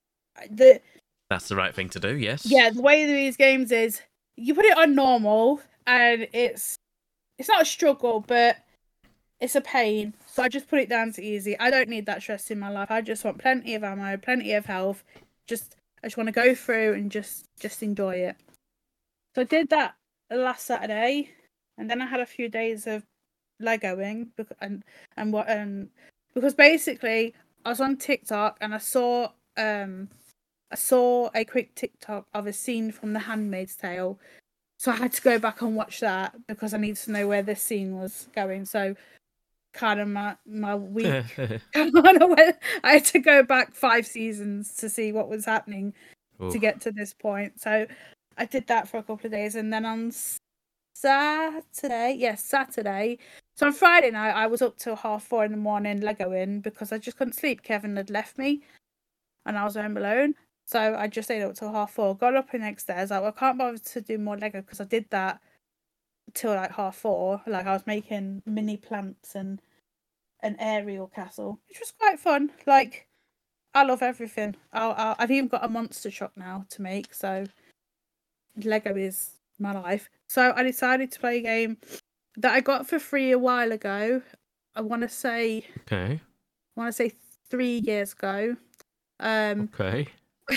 D: the
A: that's the right thing to do. Yes.
D: yeah the way these games is. You put it on normal, and it's it's not a struggle, but it's a pain. So I just put it down to easy. I don't need that stress in my life. I just want plenty of ammo, plenty of health. Just I just want to go through and just just enjoy it. So I did that last Saturday, and then I had a few days of Legoing, bec- and and what um because basically I was on TikTok and I saw um. I saw a quick TikTok of a scene from The Handmaid's Tale, so I had to go back and watch that because I needed to know where this scene was going. So kind of my my week. I had to go back five seasons to see what was happening
A: Oof.
D: to get to this point. So I did that for a couple of days, and then on Saturday, yes, Saturday. So on Friday night, I was up till half four in the morning Legoing because I just couldn't sleep. Kevin had left me, and I was home alone. So I just stayed up till half four. Got up the next day. I was like, well, I can't bother to do more Lego because I did that till like half four. Like I was making mini plants and an aerial castle, which was quite fun. Like I love everything. I'll, I'll, I've even got a monster truck now to make. So Lego is my life. So I decided to play a game that I got for free a while ago. I want to say,
A: Okay.
D: I want to say three years ago. Um,
A: Okay.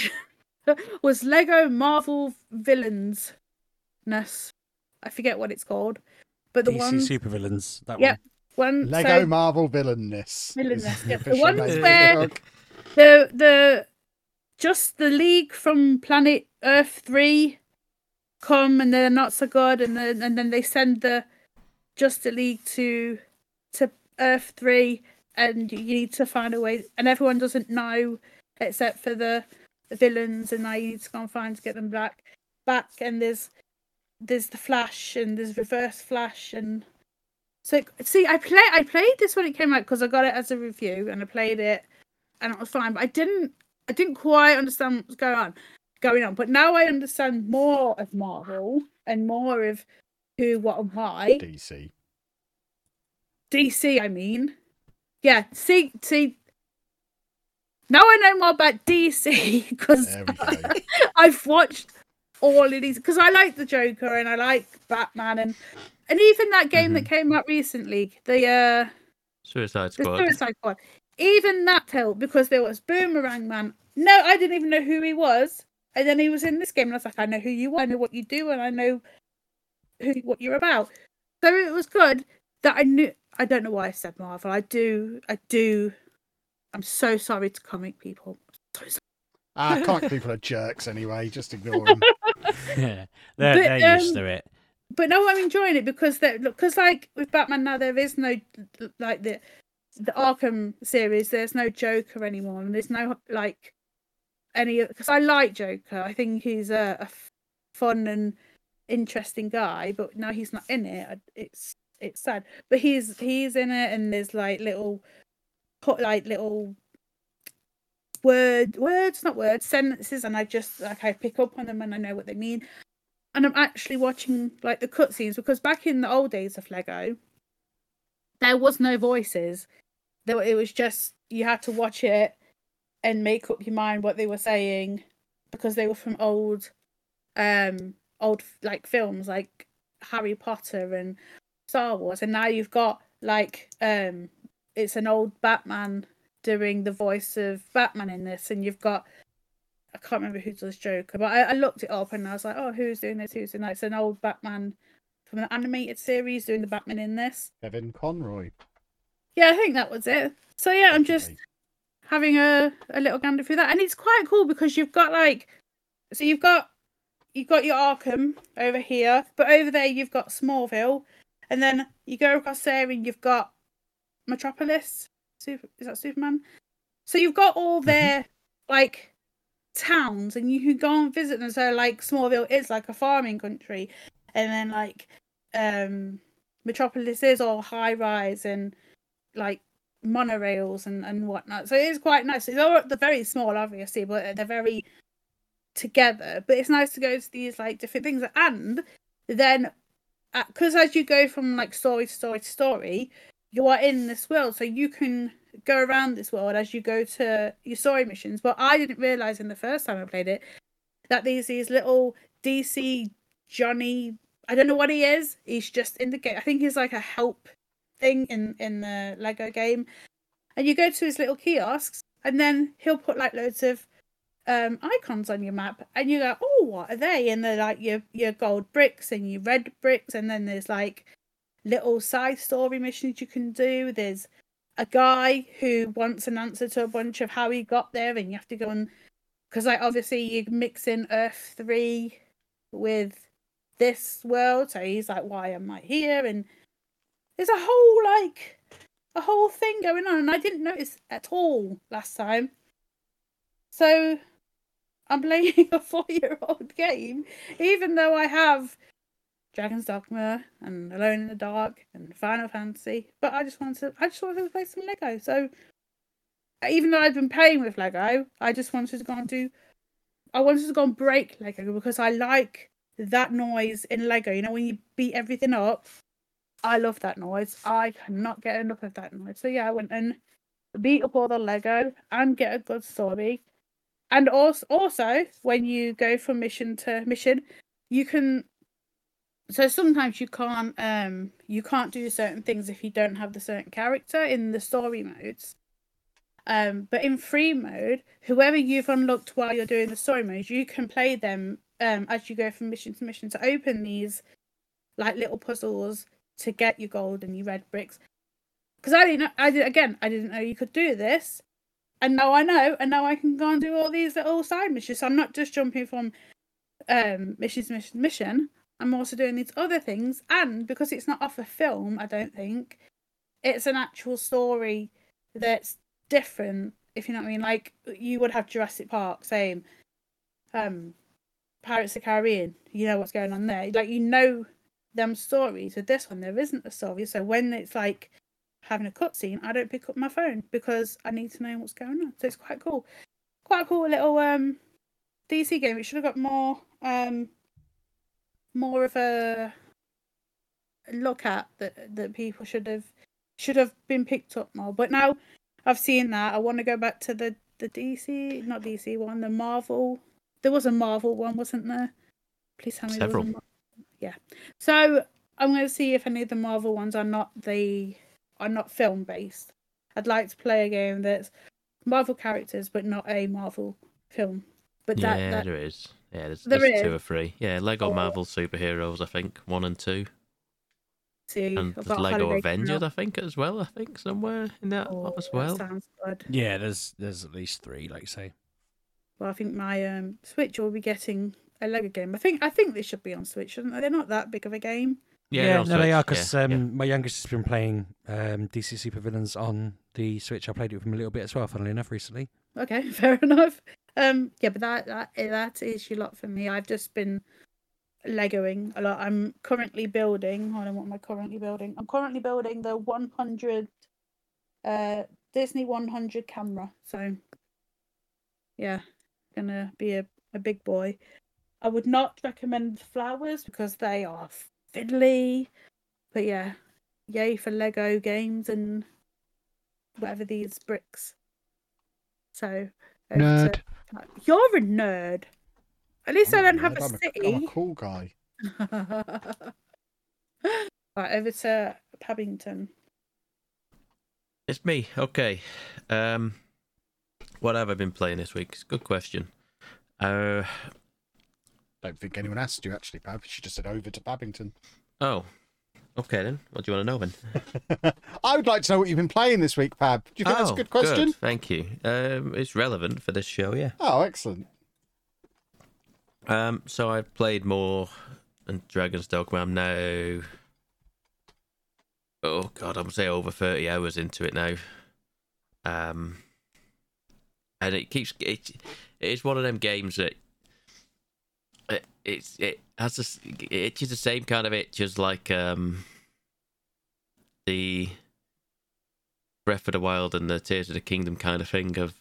D: was Lego Marvel Villains ness. I forget what it's called, but the
C: D C
D: ones,
C: supervillains. That
D: yeah, one
B: Lego
D: so,
B: Marvel Villainness.
D: Villainness,
B: is
D: yeah. The
B: official
D: ones
B: name of
D: where-
B: the book.
D: the the just the League from Planet Earth three come and they're not so good, and then and then they send the Justice League to to Earth three, and you need to find a way, and everyone doesn't know except for the, the villains, and now you need to go and find to get them back back and there's there's the Flash and there's Reverse Flash, and so see I play I played this when it came out because I got it as a review and I played it and it was fine, but I didn't I didn't quite understand what was going on going on. But now I understand more of Marvel and more of who, what, and why.
B: D C.
D: D C, I mean. Yeah, see, see. Now I know more about D C because
B: There we go.
D: I've watched all of these because I like the Joker and I like Batman and and even that game
A: Mhm.
D: that came out recently, the uh,
A: Suicide
D: the
A: Squad.
D: Suicide Squad. Even that helped because there was Boomerang Man. No, I didn't even know who he was, and then he was in this game, and I was like, I know who you are, I know what you do, and I know who what you're about. So it was good that I knew. I don't know why I said Marvel. I do. I do. I'm so sorry to comic people. So sorry.
B: Ah, comic people are jerks anyway. Just ignore them.
C: yeah, they're,
D: But,
C: they're used
D: um,
C: to it.
D: But no, I'm enjoying it because because like with Batman now, there is no like the the Arkham series. There's no Joker anymore, and there's no like any because I like Joker. I think he's a, a fun and interesting guy, but now he's not in it. It's it's sad, but he's he's in it, and there's like little put like little word words, not words, sentences, and I just like I pick up on them and I know what they mean. And I'm actually watching like the cutscenes because back in the old days of Lego, there was no voices. There, it was just you had to watch it and make up your mind what they were saying because they were from old, um, old like films like Harry Potter and Star Wars. And now you've got like um, it's an old Batman doing the voice of Batman in this, and you've got. I can't remember who does Joker, but I, I looked it up and I was like, oh, who's doing this? Who's doing that? It's an old Batman from the animated series doing the Batman in this.
B: Kevin Conroy.
D: Yeah, I think that was it. So yeah, I'm just
B: Definitely.
D: having a, a little gander through that. And it's quite cool because you've got like, so you've got, you've got your Arkham over here, but over there you've got Smallville. And then you go across there and you've got Metropolis. Super, is that Superman? So you've got all their like towns and you can go and visit them. So like Smallville is like a farming country, and then like um Metropolis is all high rise and like monorails and and whatnot. So it is quite nice. It's all they're very small obviously, but they're very together. But it's nice to go to these like different things, and then because as you go from like story to story to story, you are in this world, so you can go around this world as you go to your story missions. But I didn't realize in the first time I played it that these these little D C Johnny, I don't know what he is. He's just in the game. I think he's like a help thing in in the Lego game. And you go to his little kiosks, and then he'll put like loads of um icons on your map, and you go, oh, what are they? And they're like your your gold bricks and your red bricks, and then there's like little side story missions you can do. There's a guy who wants an answer to a bunch of how he got there, and you have to go and because like obviously you mix in Earth three with this world, so he's like, why am I here? And there's a whole like a whole thing going on, and I didn't notice at all last time. So I'm playing a four-year-old game, even though I have Dragon's Dogma and Alone in the Dark and Final Fantasy. But I just wanted to, I just wanted to play some Lego. So even though I've been playing with Lego, I just wanted to go and do. I wanted to go and break Lego because I like that noise in Lego. You know, when you beat everything up. I love that noise. I cannot get enough of that noise. So yeah, I went and beat up all the Lego and get a good story. And also, also when you go from mission to mission, you can. So sometimes you can't, um, you can't do certain things if you don't have the certain character in the story modes. Um, but in free mode, whoever you've unlocked while you're doing the story modes, you can play them um as you go from mission to mission to open these like little puzzles to get your gold and your red bricks. Because I didn't know, I did again, I didn't know you could do this. And now I know, and now I can go and do all these little side missions. So I'm not just jumping from um mission to mission to mission. I'm also doing these other things. And because it's not off a film, I don't think, it's an actual story that's different, if you know what I mean. Like you would have Jurassic Park, same. Um Pirates of the Caribbean, you know what's going on there. Like you know them stories. With this one, there isn't a story. So when it's like having a cutscene, I don't pick up my phone because I need to know what's going on. So it's quite cool. Quite a cool little um D C game. It should have got more um more of a look at that that people should have should have been picked up more. But now I've seen that, I want to go back to the the D C, not D C one, the Marvel. There was a Marvel one, wasn't there? Please tell me
A: Several.
D: there was a Yeah. So I'm going to see if any of the Marvel ones are not the are not film based. I'd like to play a game that's Marvel characters but not a Marvel film. But that,
A: yeah,
D: that
A: there is. Yeah, there's,
D: There
A: there's
D: is?
A: two or three. Yeah, Lego
D: Oh.
A: Marvel superheroes, I think, one and two,
D: see,
A: and
D: I've
A: there's
D: got
A: Lego
D: Holiday coming
A: Avengers,
D: up.
A: I think, as well. I think somewhere in that
D: Oh,
A: as
D: that
A: well.
D: sounds good.
C: Yeah, there's there's at least three, like you say.
D: Well, I think my um Switch will be getting a Lego game. I think I think they should be on Switch, shouldn't they? They're not that big of a game.
A: Yeah,
C: Yeah,
A: they're on
C: no, they are
A: Switch,
C: because
A: yeah,
C: um,
A: yeah.
C: my youngest has been playing um, D C Supervillains on the Switch. I played it with him a little bit as well, funnily enough, recently.
D: Okay, fair enough. Um, yeah, but that that that is your lot for me. I've just been Legoing a lot. I'm currently building. Hold on, what am I currently building? I'm currently building the one hundred, uh, Disney one hundred camera. So, yeah, gonna be a, a big boy. I would not recommend the flowers because they are fiddly. But yeah, yay for Lego games and whatever these bricks. So, over
B: Nerd.
D: to- You're a nerd. At least I don't have a
B: I'm
D: city.
B: I'm a cool guy.
D: Right, over to Paddington.
A: It's me. Okay. Um, what have I been playing this week? It's a good question. Uh,
B: Don't think anyone asked you actually, Pab. She just said over to Babington.
A: oh, okay then. What do you want to know then?
B: I would like to know what you've been playing this week, Pab. Do you think that's a
A: Oh,
B: good question?
A: Thank you. Um, it's relevant for this show, yeah.
B: Oh, excellent.
A: Um, so I've played more than Dragon's Dogma. I'm now, oh god, I'm say over thirty hours into it now. Um, and it keeps it. It's one of them games that it it's it has this, it itches the same kind of itch as like um the Breath of the Wild and the Tears of the Kingdom kind of thing of.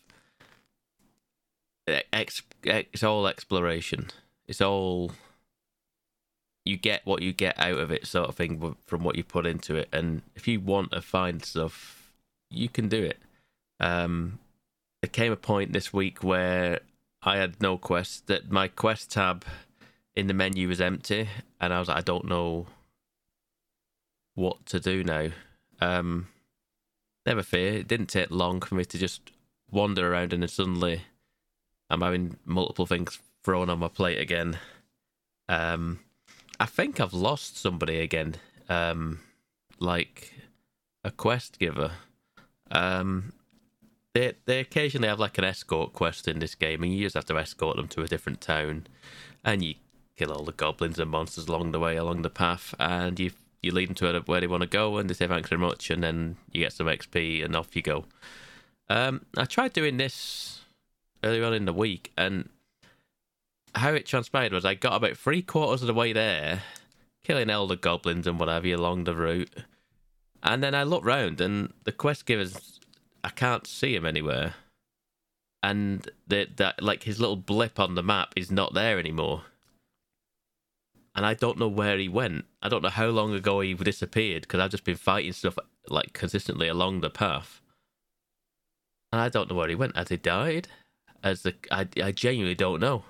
A: Ex, it's all exploration. It's all you get what you get out of it, sort of thing, from what you put into it. And if you want to find stuff, you can do it. Um, there came a point this week where I had no quest. That my quest tab in the menu was empty, and I was like, I don't know what to do now. Um, never fear. It didn't take long for me to just wander around, and then suddenly I'm having multiple things thrown on my plate again. Um, I think I've lost somebody again, um, like a quest giver. Um, they they occasionally have like an escort quest in this game, and you just have to escort them to a different town, and you kill all the goblins and monsters along the way, along the path, and you you lead them to where they want to go, and they say thanks very much, and then you get some X P, and off you go. Um, I tried doing this earlier on in the week, and how it transpired was I got about three quarters of the way there, killing elder goblins and what have you along the route, and then I looked round, and the quest givers, I can't see him anywhere, and the, that like his little blip on the map is not there anymore. And I don't know where he went. I don't know how long ago he disappeared, because I've just been fighting stuff like consistently along the path. And I don't know where he went. Has he died? As the I, I genuinely don't know.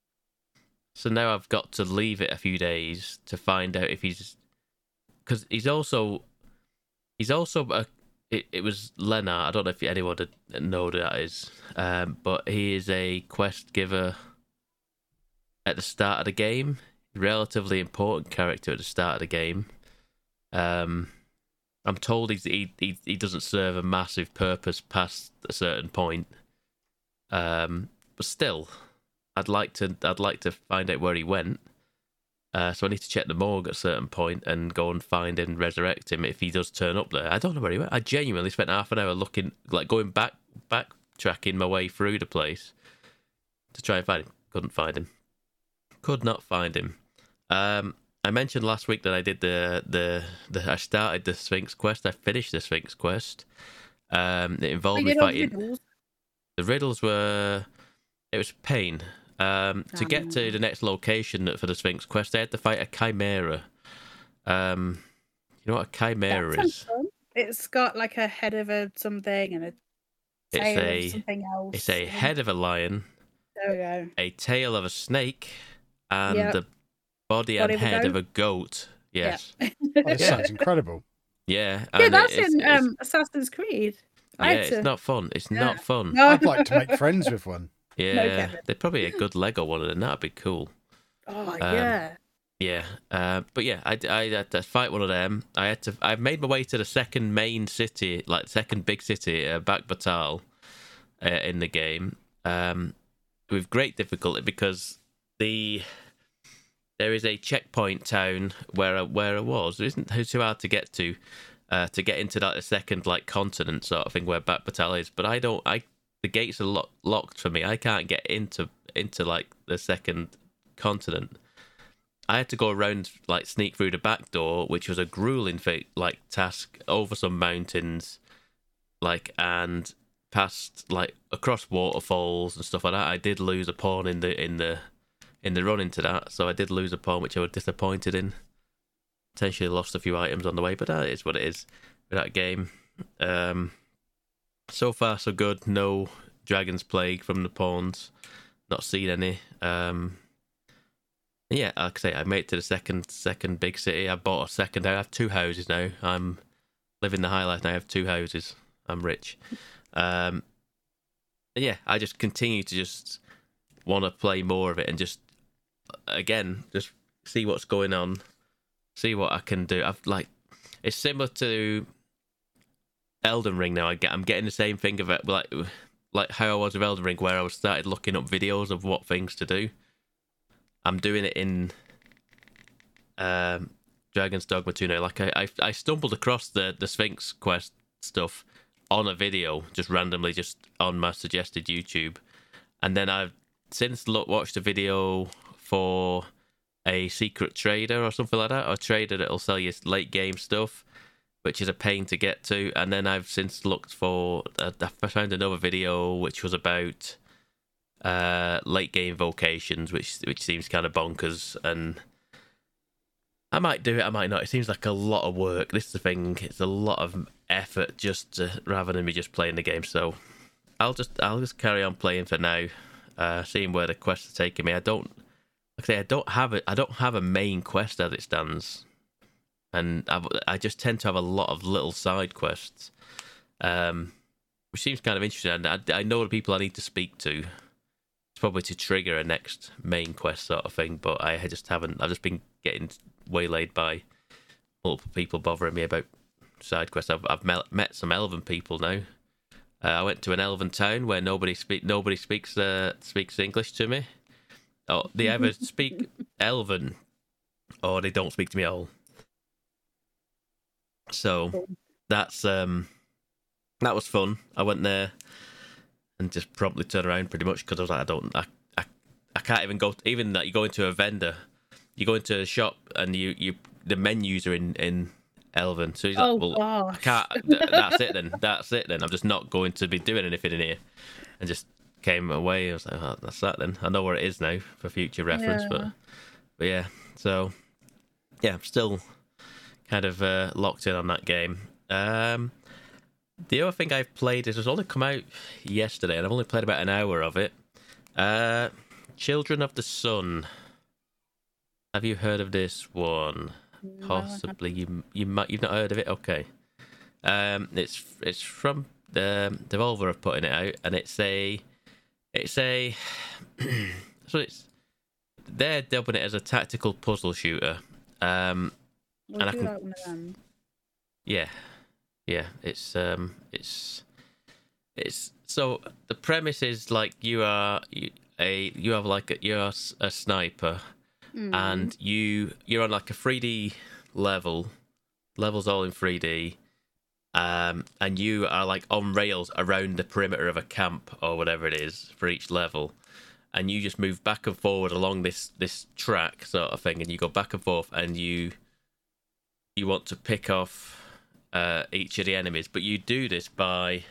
A: So now I've got to leave it a few days to find out if he's... Because he's also... He's also... A, it, it was Lennart. I don't know if anyone would know who that is. Um, but he is a quest giver at the start of the game. Relatively important character at the start of the game. Um, I'm told he's, he he he doesn't serve a massive purpose past a certain point. Um, but still, I'd like to I'd like to find out where he went. Uh, so I need to check the morgue at a certain point and go and find and resurrect him if he does turn up there. I don't know where he went. I genuinely spent half an hour looking, like going back backtracking my way through the place to try and find him. Couldn't find him. Could not find him. Um, I mentioned last week that I did the, the the I started the Sphinx quest. I finished the Sphinx quest. Um, it involved me fighting. Riddles. The riddles were it was pain. Um, to get to the next location for the Sphinx quest, I had to fight a chimera. Um, you know what a chimera is?
D: Fun. It's got like a head of a something and a tail
A: it's a,
D: of something else.
A: It's a head of a lion.
D: There we go.
A: A tail of a snake, and
D: yep.
A: the body, body and of head of a goat. Yes.
B: Yeah. Oh, that
A: yeah.
B: sounds incredible.
A: Yeah.
D: Yeah, that's
A: it, it's,
D: in
A: it's,
D: um, Assassin's Creed.
A: I yeah, to... it's not fun. It's yeah. not fun.
D: No.
B: I'd like to make friends with one.
A: Yeah, no, they're probably a good Lego one, and that'd be cool.
D: Oh um, yeah.
A: Yeah, uh, but yeah, I, I had to fight one of them. I had to. I made my way to the second main city, like second big city, uh, Bac Batal, uh, in the game, um, with great difficulty because the there is a checkpoint town where I, where I was. It isn't too hard to get to, uh, to get into that second like continent sort of thing where Bac Batal is. But I don't. I the gates are lo- locked for me. I can't get into into like the second continent. I had to go around, like, sneak through the back door, which was a grueling, like, task over some mountains, like, and past, like, across waterfalls and stuff like that. I did lose a pawn in the in the in the run into that, so I did lose a pawn, which I was disappointed in. Potentially lost a few items on the way, but that is what it is with that game. Um, so far, so good. No Dragon's Plague from the pawns. Not seen any. Um... Yeah, like I say, I made it to the second second big city. I bought a second. I have two houses now. I'm living the high life now. I have two houses. I'm rich. Um, yeah, I just continue to just want to play more of it and just again just see what's going on, see what I can do. I've like it's similar to Elden Ring now. I get I'm getting the same thing of it like like how I was with Elden Ring, where I was started looking up videos of what things to do. I'm doing it in um, Dragon's Dogma two now. Like I, I, I stumbled across the, the Sphinx quest stuff on a video, just randomly, just on my suggested YouTube, and then I've since look, watched a video for a secret trader or something like that, or a trader that'll sell you late game stuff, which is a pain to get to. And then I've since looked for, uh, I found another video which was about. Uh, late game vocations, which which seems kind of bonkers, and I might do it, I might not. It seems like a lot of work. This is the thing; it's a lot of effort just to, rather than me just playing the game. So I'll just I'll just carry on playing for now, uh, seeing where the quests are taking me. I don't, like I say, I don't have it. I don't have a main quest as it stands, and I've, I just tend to have a lot of little side quests, um, which seems kind of interesting. And I, I know the people I need to speak to. It's probably to trigger a next main quest sort of thing, but I just haven't. I've just been getting waylaid by multiple people bothering me about side quests. I've I've met, met some Elven people now. Uh, I went to an Elven town where nobody speak nobody speaks uh, speaks English to me. Oh, they either speak Elven or they don't speak to me at all. So
D: Cool.
A: that's um that was fun. I went there and just promptly turned around pretty much because I was like, I don't, I, I, I can't even go. Even that you go into a vendor, you go into a shop and you you the menus are in in Elven. So he's like,
D: Oh
A: well, I
D: gosh.
A: can't. th- That's it then. That's it then. I'm just not going to be doing anything in here. And just came away. I was like, oh, that's that then. I know where it is now for future reference.
D: Yeah.
A: But but yeah. So yeah, I'm still kind of uh, locked in on that game. Um, the other thing I've played is it's only come out yesterday, and I've only played about an hour of it. Uh, Children of the Sun. Have you heard of this one?
D: No, I
A: Possibly you you might you've not heard of it. Okay, um, it's it's from the Devolver of putting it out, and it's a it's a so it's they're dubbing it as a tactical puzzle shooter. Um,
D: We'll
A: and I
D: do
A: can-
D: that one of them.
A: yeah, yeah, it's um, it's it's so the premise is like you are you, a you have like a, you're a, s- a sniper,
D: Mm.
A: and you you're on like a three D level, levels all in three D, um, and you are like on rails around the perimeter of a camp or whatever it is for each level, and you just move back and forward along this this track sort of thing, and you go back and forth, and you you want to pick off uh, each of the enemies, but you do this by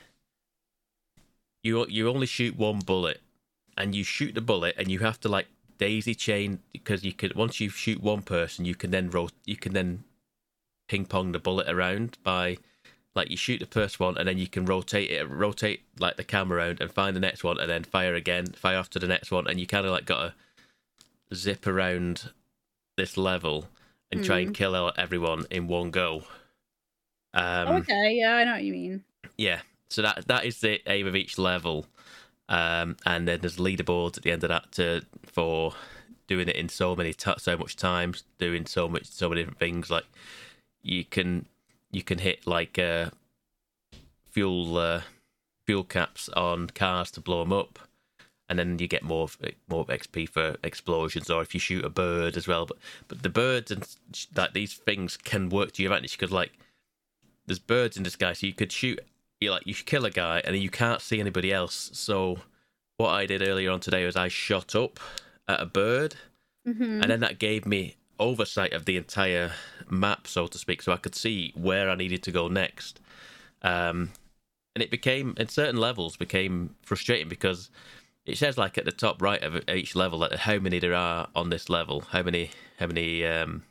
A: you you only shoot one bullet, and you shoot the bullet, and you have to like daisy chain because you can once you shoot one person, you can then roll you can then ping pong the bullet around by like you shoot the first one, and then you can rotate it rotate like the camera around and find the next one, and then fire again, fire off to the next one, and you kind of like got to zip around this level and try and kill out everyone in one go. Um,
D: Oh, okay, yeah, I know what you mean.
A: yeah, so that that is the aim of each level, um, and then there's leaderboards at the end of that to for doing it in so many t- so much times, doing so much so many different things. Like you can you can hit like uh, fuel uh, fuel caps on cars to blow them up, and then you get more more X P for explosions, or if you shoot a bird as well. But but the birds and like these things can work to your advantage because like there's birds in the sky, so you could shoot you like you kill a guy and then you can't see anybody else. So what I did earlier on today was I shot up at a bird,
D: Mm-hmm.
A: and then that gave me oversight of the entire map, so to speak, so I could see where I needed to go next. Um, and it became, in certain levels, became frustrating because it says like at the top right of each level like how many there are on this level, how many how many um,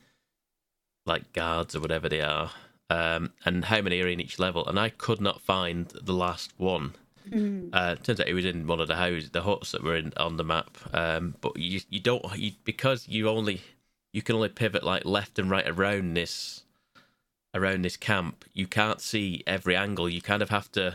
A: like guards or whatever they are, um, and how many are in each level, and I could not find the last one.
D: Mm-hmm.
A: Uh, turns out he was in one of the houses, the huts that were in on the map. Um, but you you don't you, because you only you can only pivot like left and right around this around this camp. You can't see every angle. You kind of have to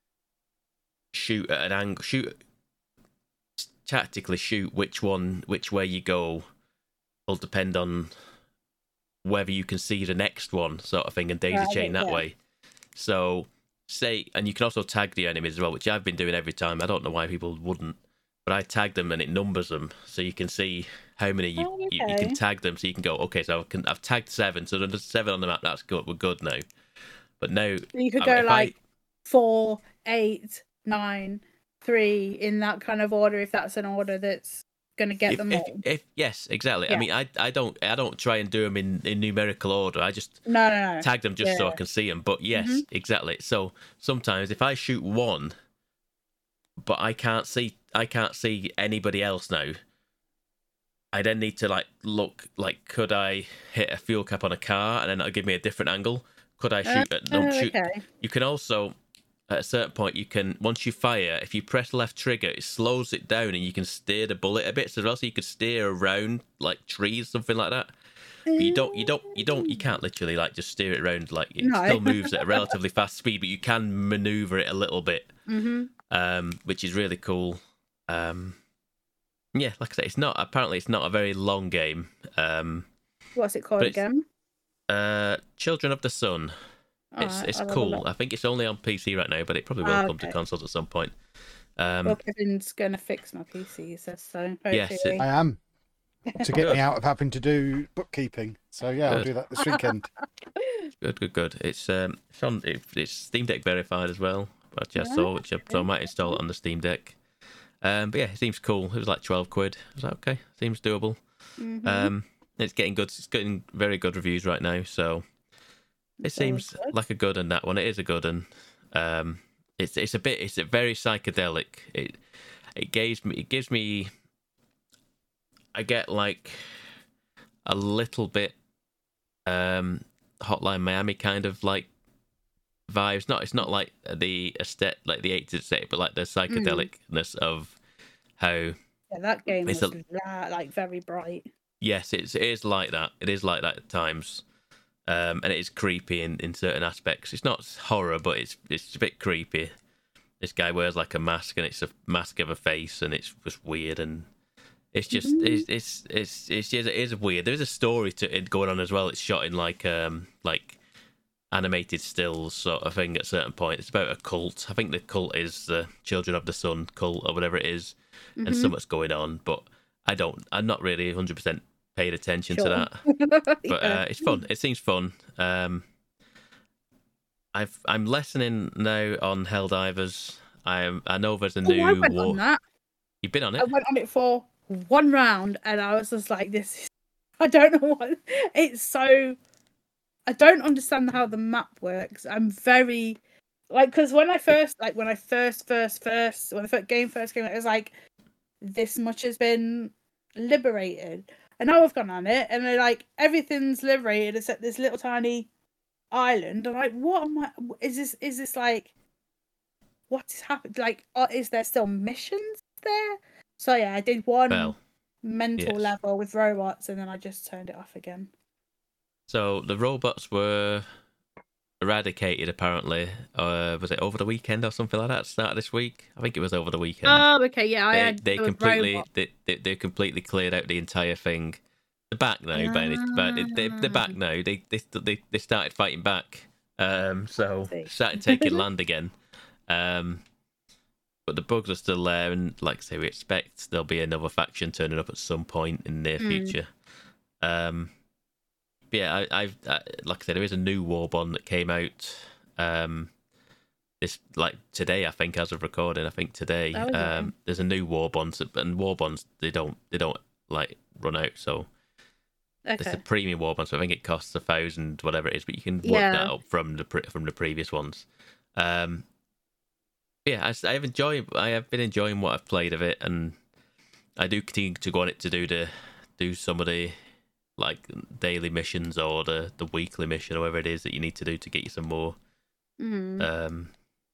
A: shoot at an angle, shoot tactically, shoot which one, which way you go will depend on whether you can see the next one, sort of thing, and daisy
D: Right,
A: chain that
D: yeah.
A: way. So say, and you can also tag the enemies as well, which I've been doing every time. I don't know why people wouldn't, but I tag them and it numbers them, so you can see how many you,
D: Oh,
A: you, you
D: okay.
A: can tag them, so you can go, okay, so I can, I've tagged seven, so there's seven on the map. That's good. We're good now. But now
D: You could
A: I
D: go
A: mean, if I-
D: like four, eight, nine, three in that kind of order if that's an order that's going to get
A: if,
D: them
A: if,
D: all.
A: if yes, exactly. I
D: Yeah.
A: mean, I I don't I don't try and do them in, in numerical order. I just
D: No, no, no.
A: tag them just so I
D: Yeah.
A: can see them. But yes,
D: Mhm.
A: exactly. So sometimes if I shoot one, but I can't see I can't see anybody else now, I then need to like look like could I hit a fuel cap on a car and then that'll give me a different angle? Could I shoot at no
D: Oh,
A: shoot?
D: okay.
A: You can also at a certain point you can once you fire, if you press left trigger, it slows it down and you can steer the bullet a bit. So also you could steer around like trees, something like that. But you don't, you don't, you don't, you can't literally like just steer it around. Like it
D: No.
A: still moves at a relatively fast speed, but you can maneuver it a little bit,
D: Mm-hmm.
A: um, which is really cool. Um, yeah, like I say, it's not apparently it's not a very long game. Um,
D: What's it called
A: But it's-
D: again?
A: uh, Children of the Sun. It's
D: Alright,
A: it's
D: I'll have a
A: cool.
D: look.
A: I think it's only on P C right now, but it probably will
D: Ah,
A: come to
D: okay.
A: consoles at some point. Um,
D: Well, Kevin's going to fix my P C, he says so.
A: Yes,
D: hopefully.
B: I am. to get me out of having to do bookkeeping. So yeah, I'll
A: Good.
B: do that this weekend.
A: Good, good, good. It's um, it's on. It, it's Steam Deck verified as well. But I just saw, which I, so I might install it on the Steam Deck. Um, but yeah, it seems cool. It was like twelve quid. I was like, okay, seems doable.
D: Mhm.
A: Um, it's getting good. It's getting very good reviews right now. So it seems
D: good.
A: like a good one. That one, it is a good one. Um, it's it's a bit. It's a very psychedelic. It it gives me. It gives me. I get like a little bit um Hotline Miami kind of like vibes. Not it's not like the aesthetic, like the eighties aesthetic, but like the psychedelicness of how.
D: Yeah, that game
A: It's
D: was
A: a-
D: la- like very bright.
A: Yes, it's it is like that. It is like that at times, um, and it is creepy in, in certain aspects. It's not horror, but it's it's a bit creepy. This guy wears like a mask, and it's a mask of a face, and it's just weird, and it's just it's it's it's it's just, it is weird. There is a story to it going on as well. It's shot in like um like animated stills sort of thing at a certain point. It's about a cult. I think the cult is the Children of the Sun cult or whatever it is, and
D: Mhm.
A: something's going on, but I don't. I'm not really one hundred percent paid attention to
D: Sure.
A: that. But
D: Yeah.
A: uh, it's fun. It seems fun. Um, I've I'm lessening now on Helldivers. I'm I know there's a
D: Oh,
A: new
D: I went
A: war.
D: on that.
A: You've been on
D: I
A: it.
D: went on it for one round, and I was just like, "This is." I don't know what it's so. I don't understand how the map works. I'm very like because when I first like when I first first first when the first game first came out, it was like this much has been liberated, and now I've gone on it, and they're like everything's liberated except this little tiny island. I'm like, what am I? Is this? Is this like? What is happening? Like, uh, is there still missions there? So yeah, I did one
A: Well,
D: mental
A: yes.
D: level with robots, and then I just turned it off again.
A: So the robots were eradicated apparently. Uh, was it over the weekend or something like that? Start of this week? I think it was over the weekend.
D: Oh, okay, yeah, I
A: they
D: had
A: they
D: there was
A: completely
D: robot-
A: they, they they completely cleared out the entire thing. They're back now, but it's but they, they they're back now. They they they they started fighting back. Um, so
D: See.
A: started taking land again. Um, but the bugs are still there, and like I say, we expect there'll be another faction turning up at some point in the near
D: Mm.
A: future. Um, but yeah, I, I've I, like I said, there is a new Warbond that came out. Um, this like today, I think, as of recording, I think today.
D: Oh, yeah.
A: Um, there's a new Warbond, and Warbonds they don't they don't like run out. So it's
D: Okay.
A: a premium Warbond, so I think it costs a thousand whatever it is, but you can work
D: Yeah.
A: that up from the pre- from the previous ones. Um, yeah, I, I have enjoyed. I have been enjoying what I've played of it, and I do continue to go on it to do the do some of the like daily missions or the the weekly mission or whatever it is that you need to do to get you some more
D: Mm.
A: um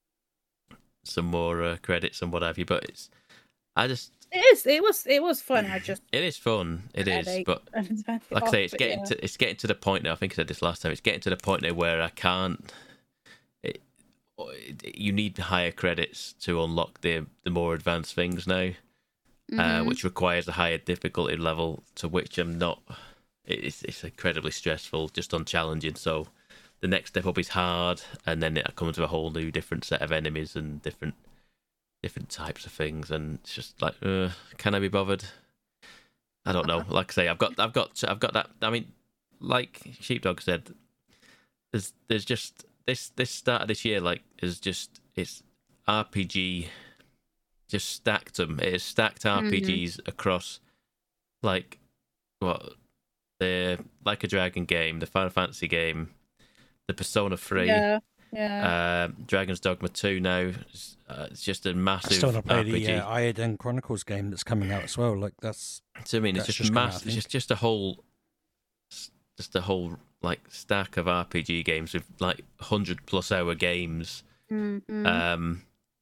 A: some more uh, credits and what have you. But it's I just
D: It is. It was. It was fun. I just.
A: it is fun. It is,
D: Headache.
A: but like I say, it's getting
D: yeah.
A: to it's getting to the point now. I think I said this last time. It's getting to the point now where I can't. It, it, you need higher credits to unlock the the more advanced things now, uh,
D: Mhm.
A: which requires a higher difficulty level. To which I'm not. It's it's incredibly stressful, just unchallenging. So the next step up is hard, and then it comes with a whole new different set of enemies and different different types of things, and it's just like, uh, can I be bothered? I don't know. Like I say, I've got, I've got, I've got that. I mean, like Sheepdog said, there's, there's just this, this start of this year, like, is just it's R P G, just stacked them. It is stacked R P Gs across, like, what the Like a Dragon game, the Final Fantasy game, the Persona three.
D: Yeah. Yeah.
A: Uh, Dragon's Dogma two now. It's, uh, it's just a
C: I
A: massive
C: still want to play
A: R P G.
C: the uh, Iodine Chronicles game that's coming out as well. Like that's
A: So I mean, it's
C: that's
A: just,
C: just come out, I
A: massive. It's
C: think.
A: just just a whole, just a whole like stack of R P G games with like hundred plus hour games.
D: Mhm.
A: Um.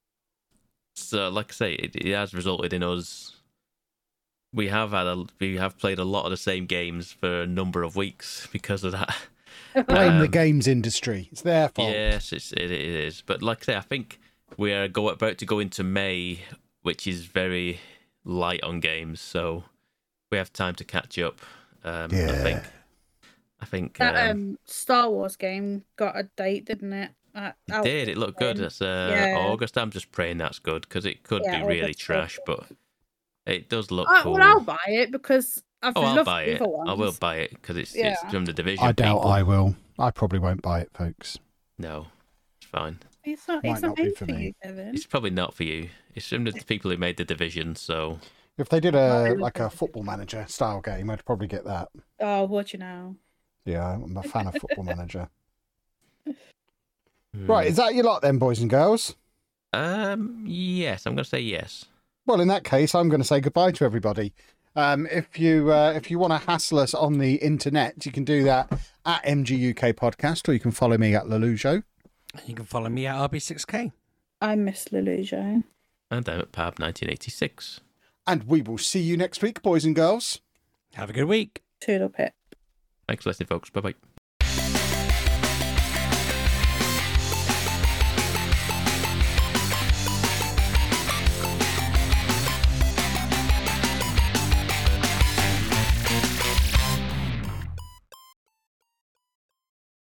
A: So, like I say, it, it has resulted in us. We have had a we have played a lot of the same games for a number of weeks because of that.
B: Blame the
A: Um,
B: games industry. It's their fault.
A: Yes, it's, it, it is. But like I say, I think we are go, about to go into May, which is very light on games, so we have time to catch up. Um, I
B: Yeah.
A: think. I think
D: That
A: um,
D: um Star Wars game got a date, didn't it? Uh,
A: it
D: out-
A: did. It looked good.
D: um,
A: That's uh,
D: yeah.
A: August. I'm just praying that's good because it could
D: Yeah,
A: be really
D: August,
A: trash, but it does look
D: I,
A: cool.
D: well, I'll buy it because I've
A: Oh, I'll
D: loved
A: buy
D: the
A: it.
D: other ones.
A: I will buy it because it's
D: Yeah.
A: it's from the division.
B: I doubt
A: people.
B: I will. I probably won't buy it, folks.
A: No, it's fine.
D: It's not.
B: Might
D: It's not
B: not be
D: made
B: for
D: for
B: me.
D: you, Kevin.
A: It's probably not for you. It's from the people who made the division. So
B: If they did a like a football manager style game, I'd probably get that.
D: Oh, what you know?
B: Yeah, I'm a fan of football manager.
A: hmm.
B: Right, is that your lot then, boys and girls?
A: Um. Yes, I'm going to say yes.
B: Well, in that case, I'm going to say goodbye to everybody. Um, if you uh, if you want to hassle us on the internet, you can do that at M G U K Podcast, or you can follow me at Lelujo.
C: You can follow me at R B six K.
D: I miss Lelujo.
A: And I'm at Pab nineteen eighty-six.
B: And we will see you next week, boys and girls.
C: Have a good week.
D: Toodle pip.
A: Thanks for listening, folks. Bye bye.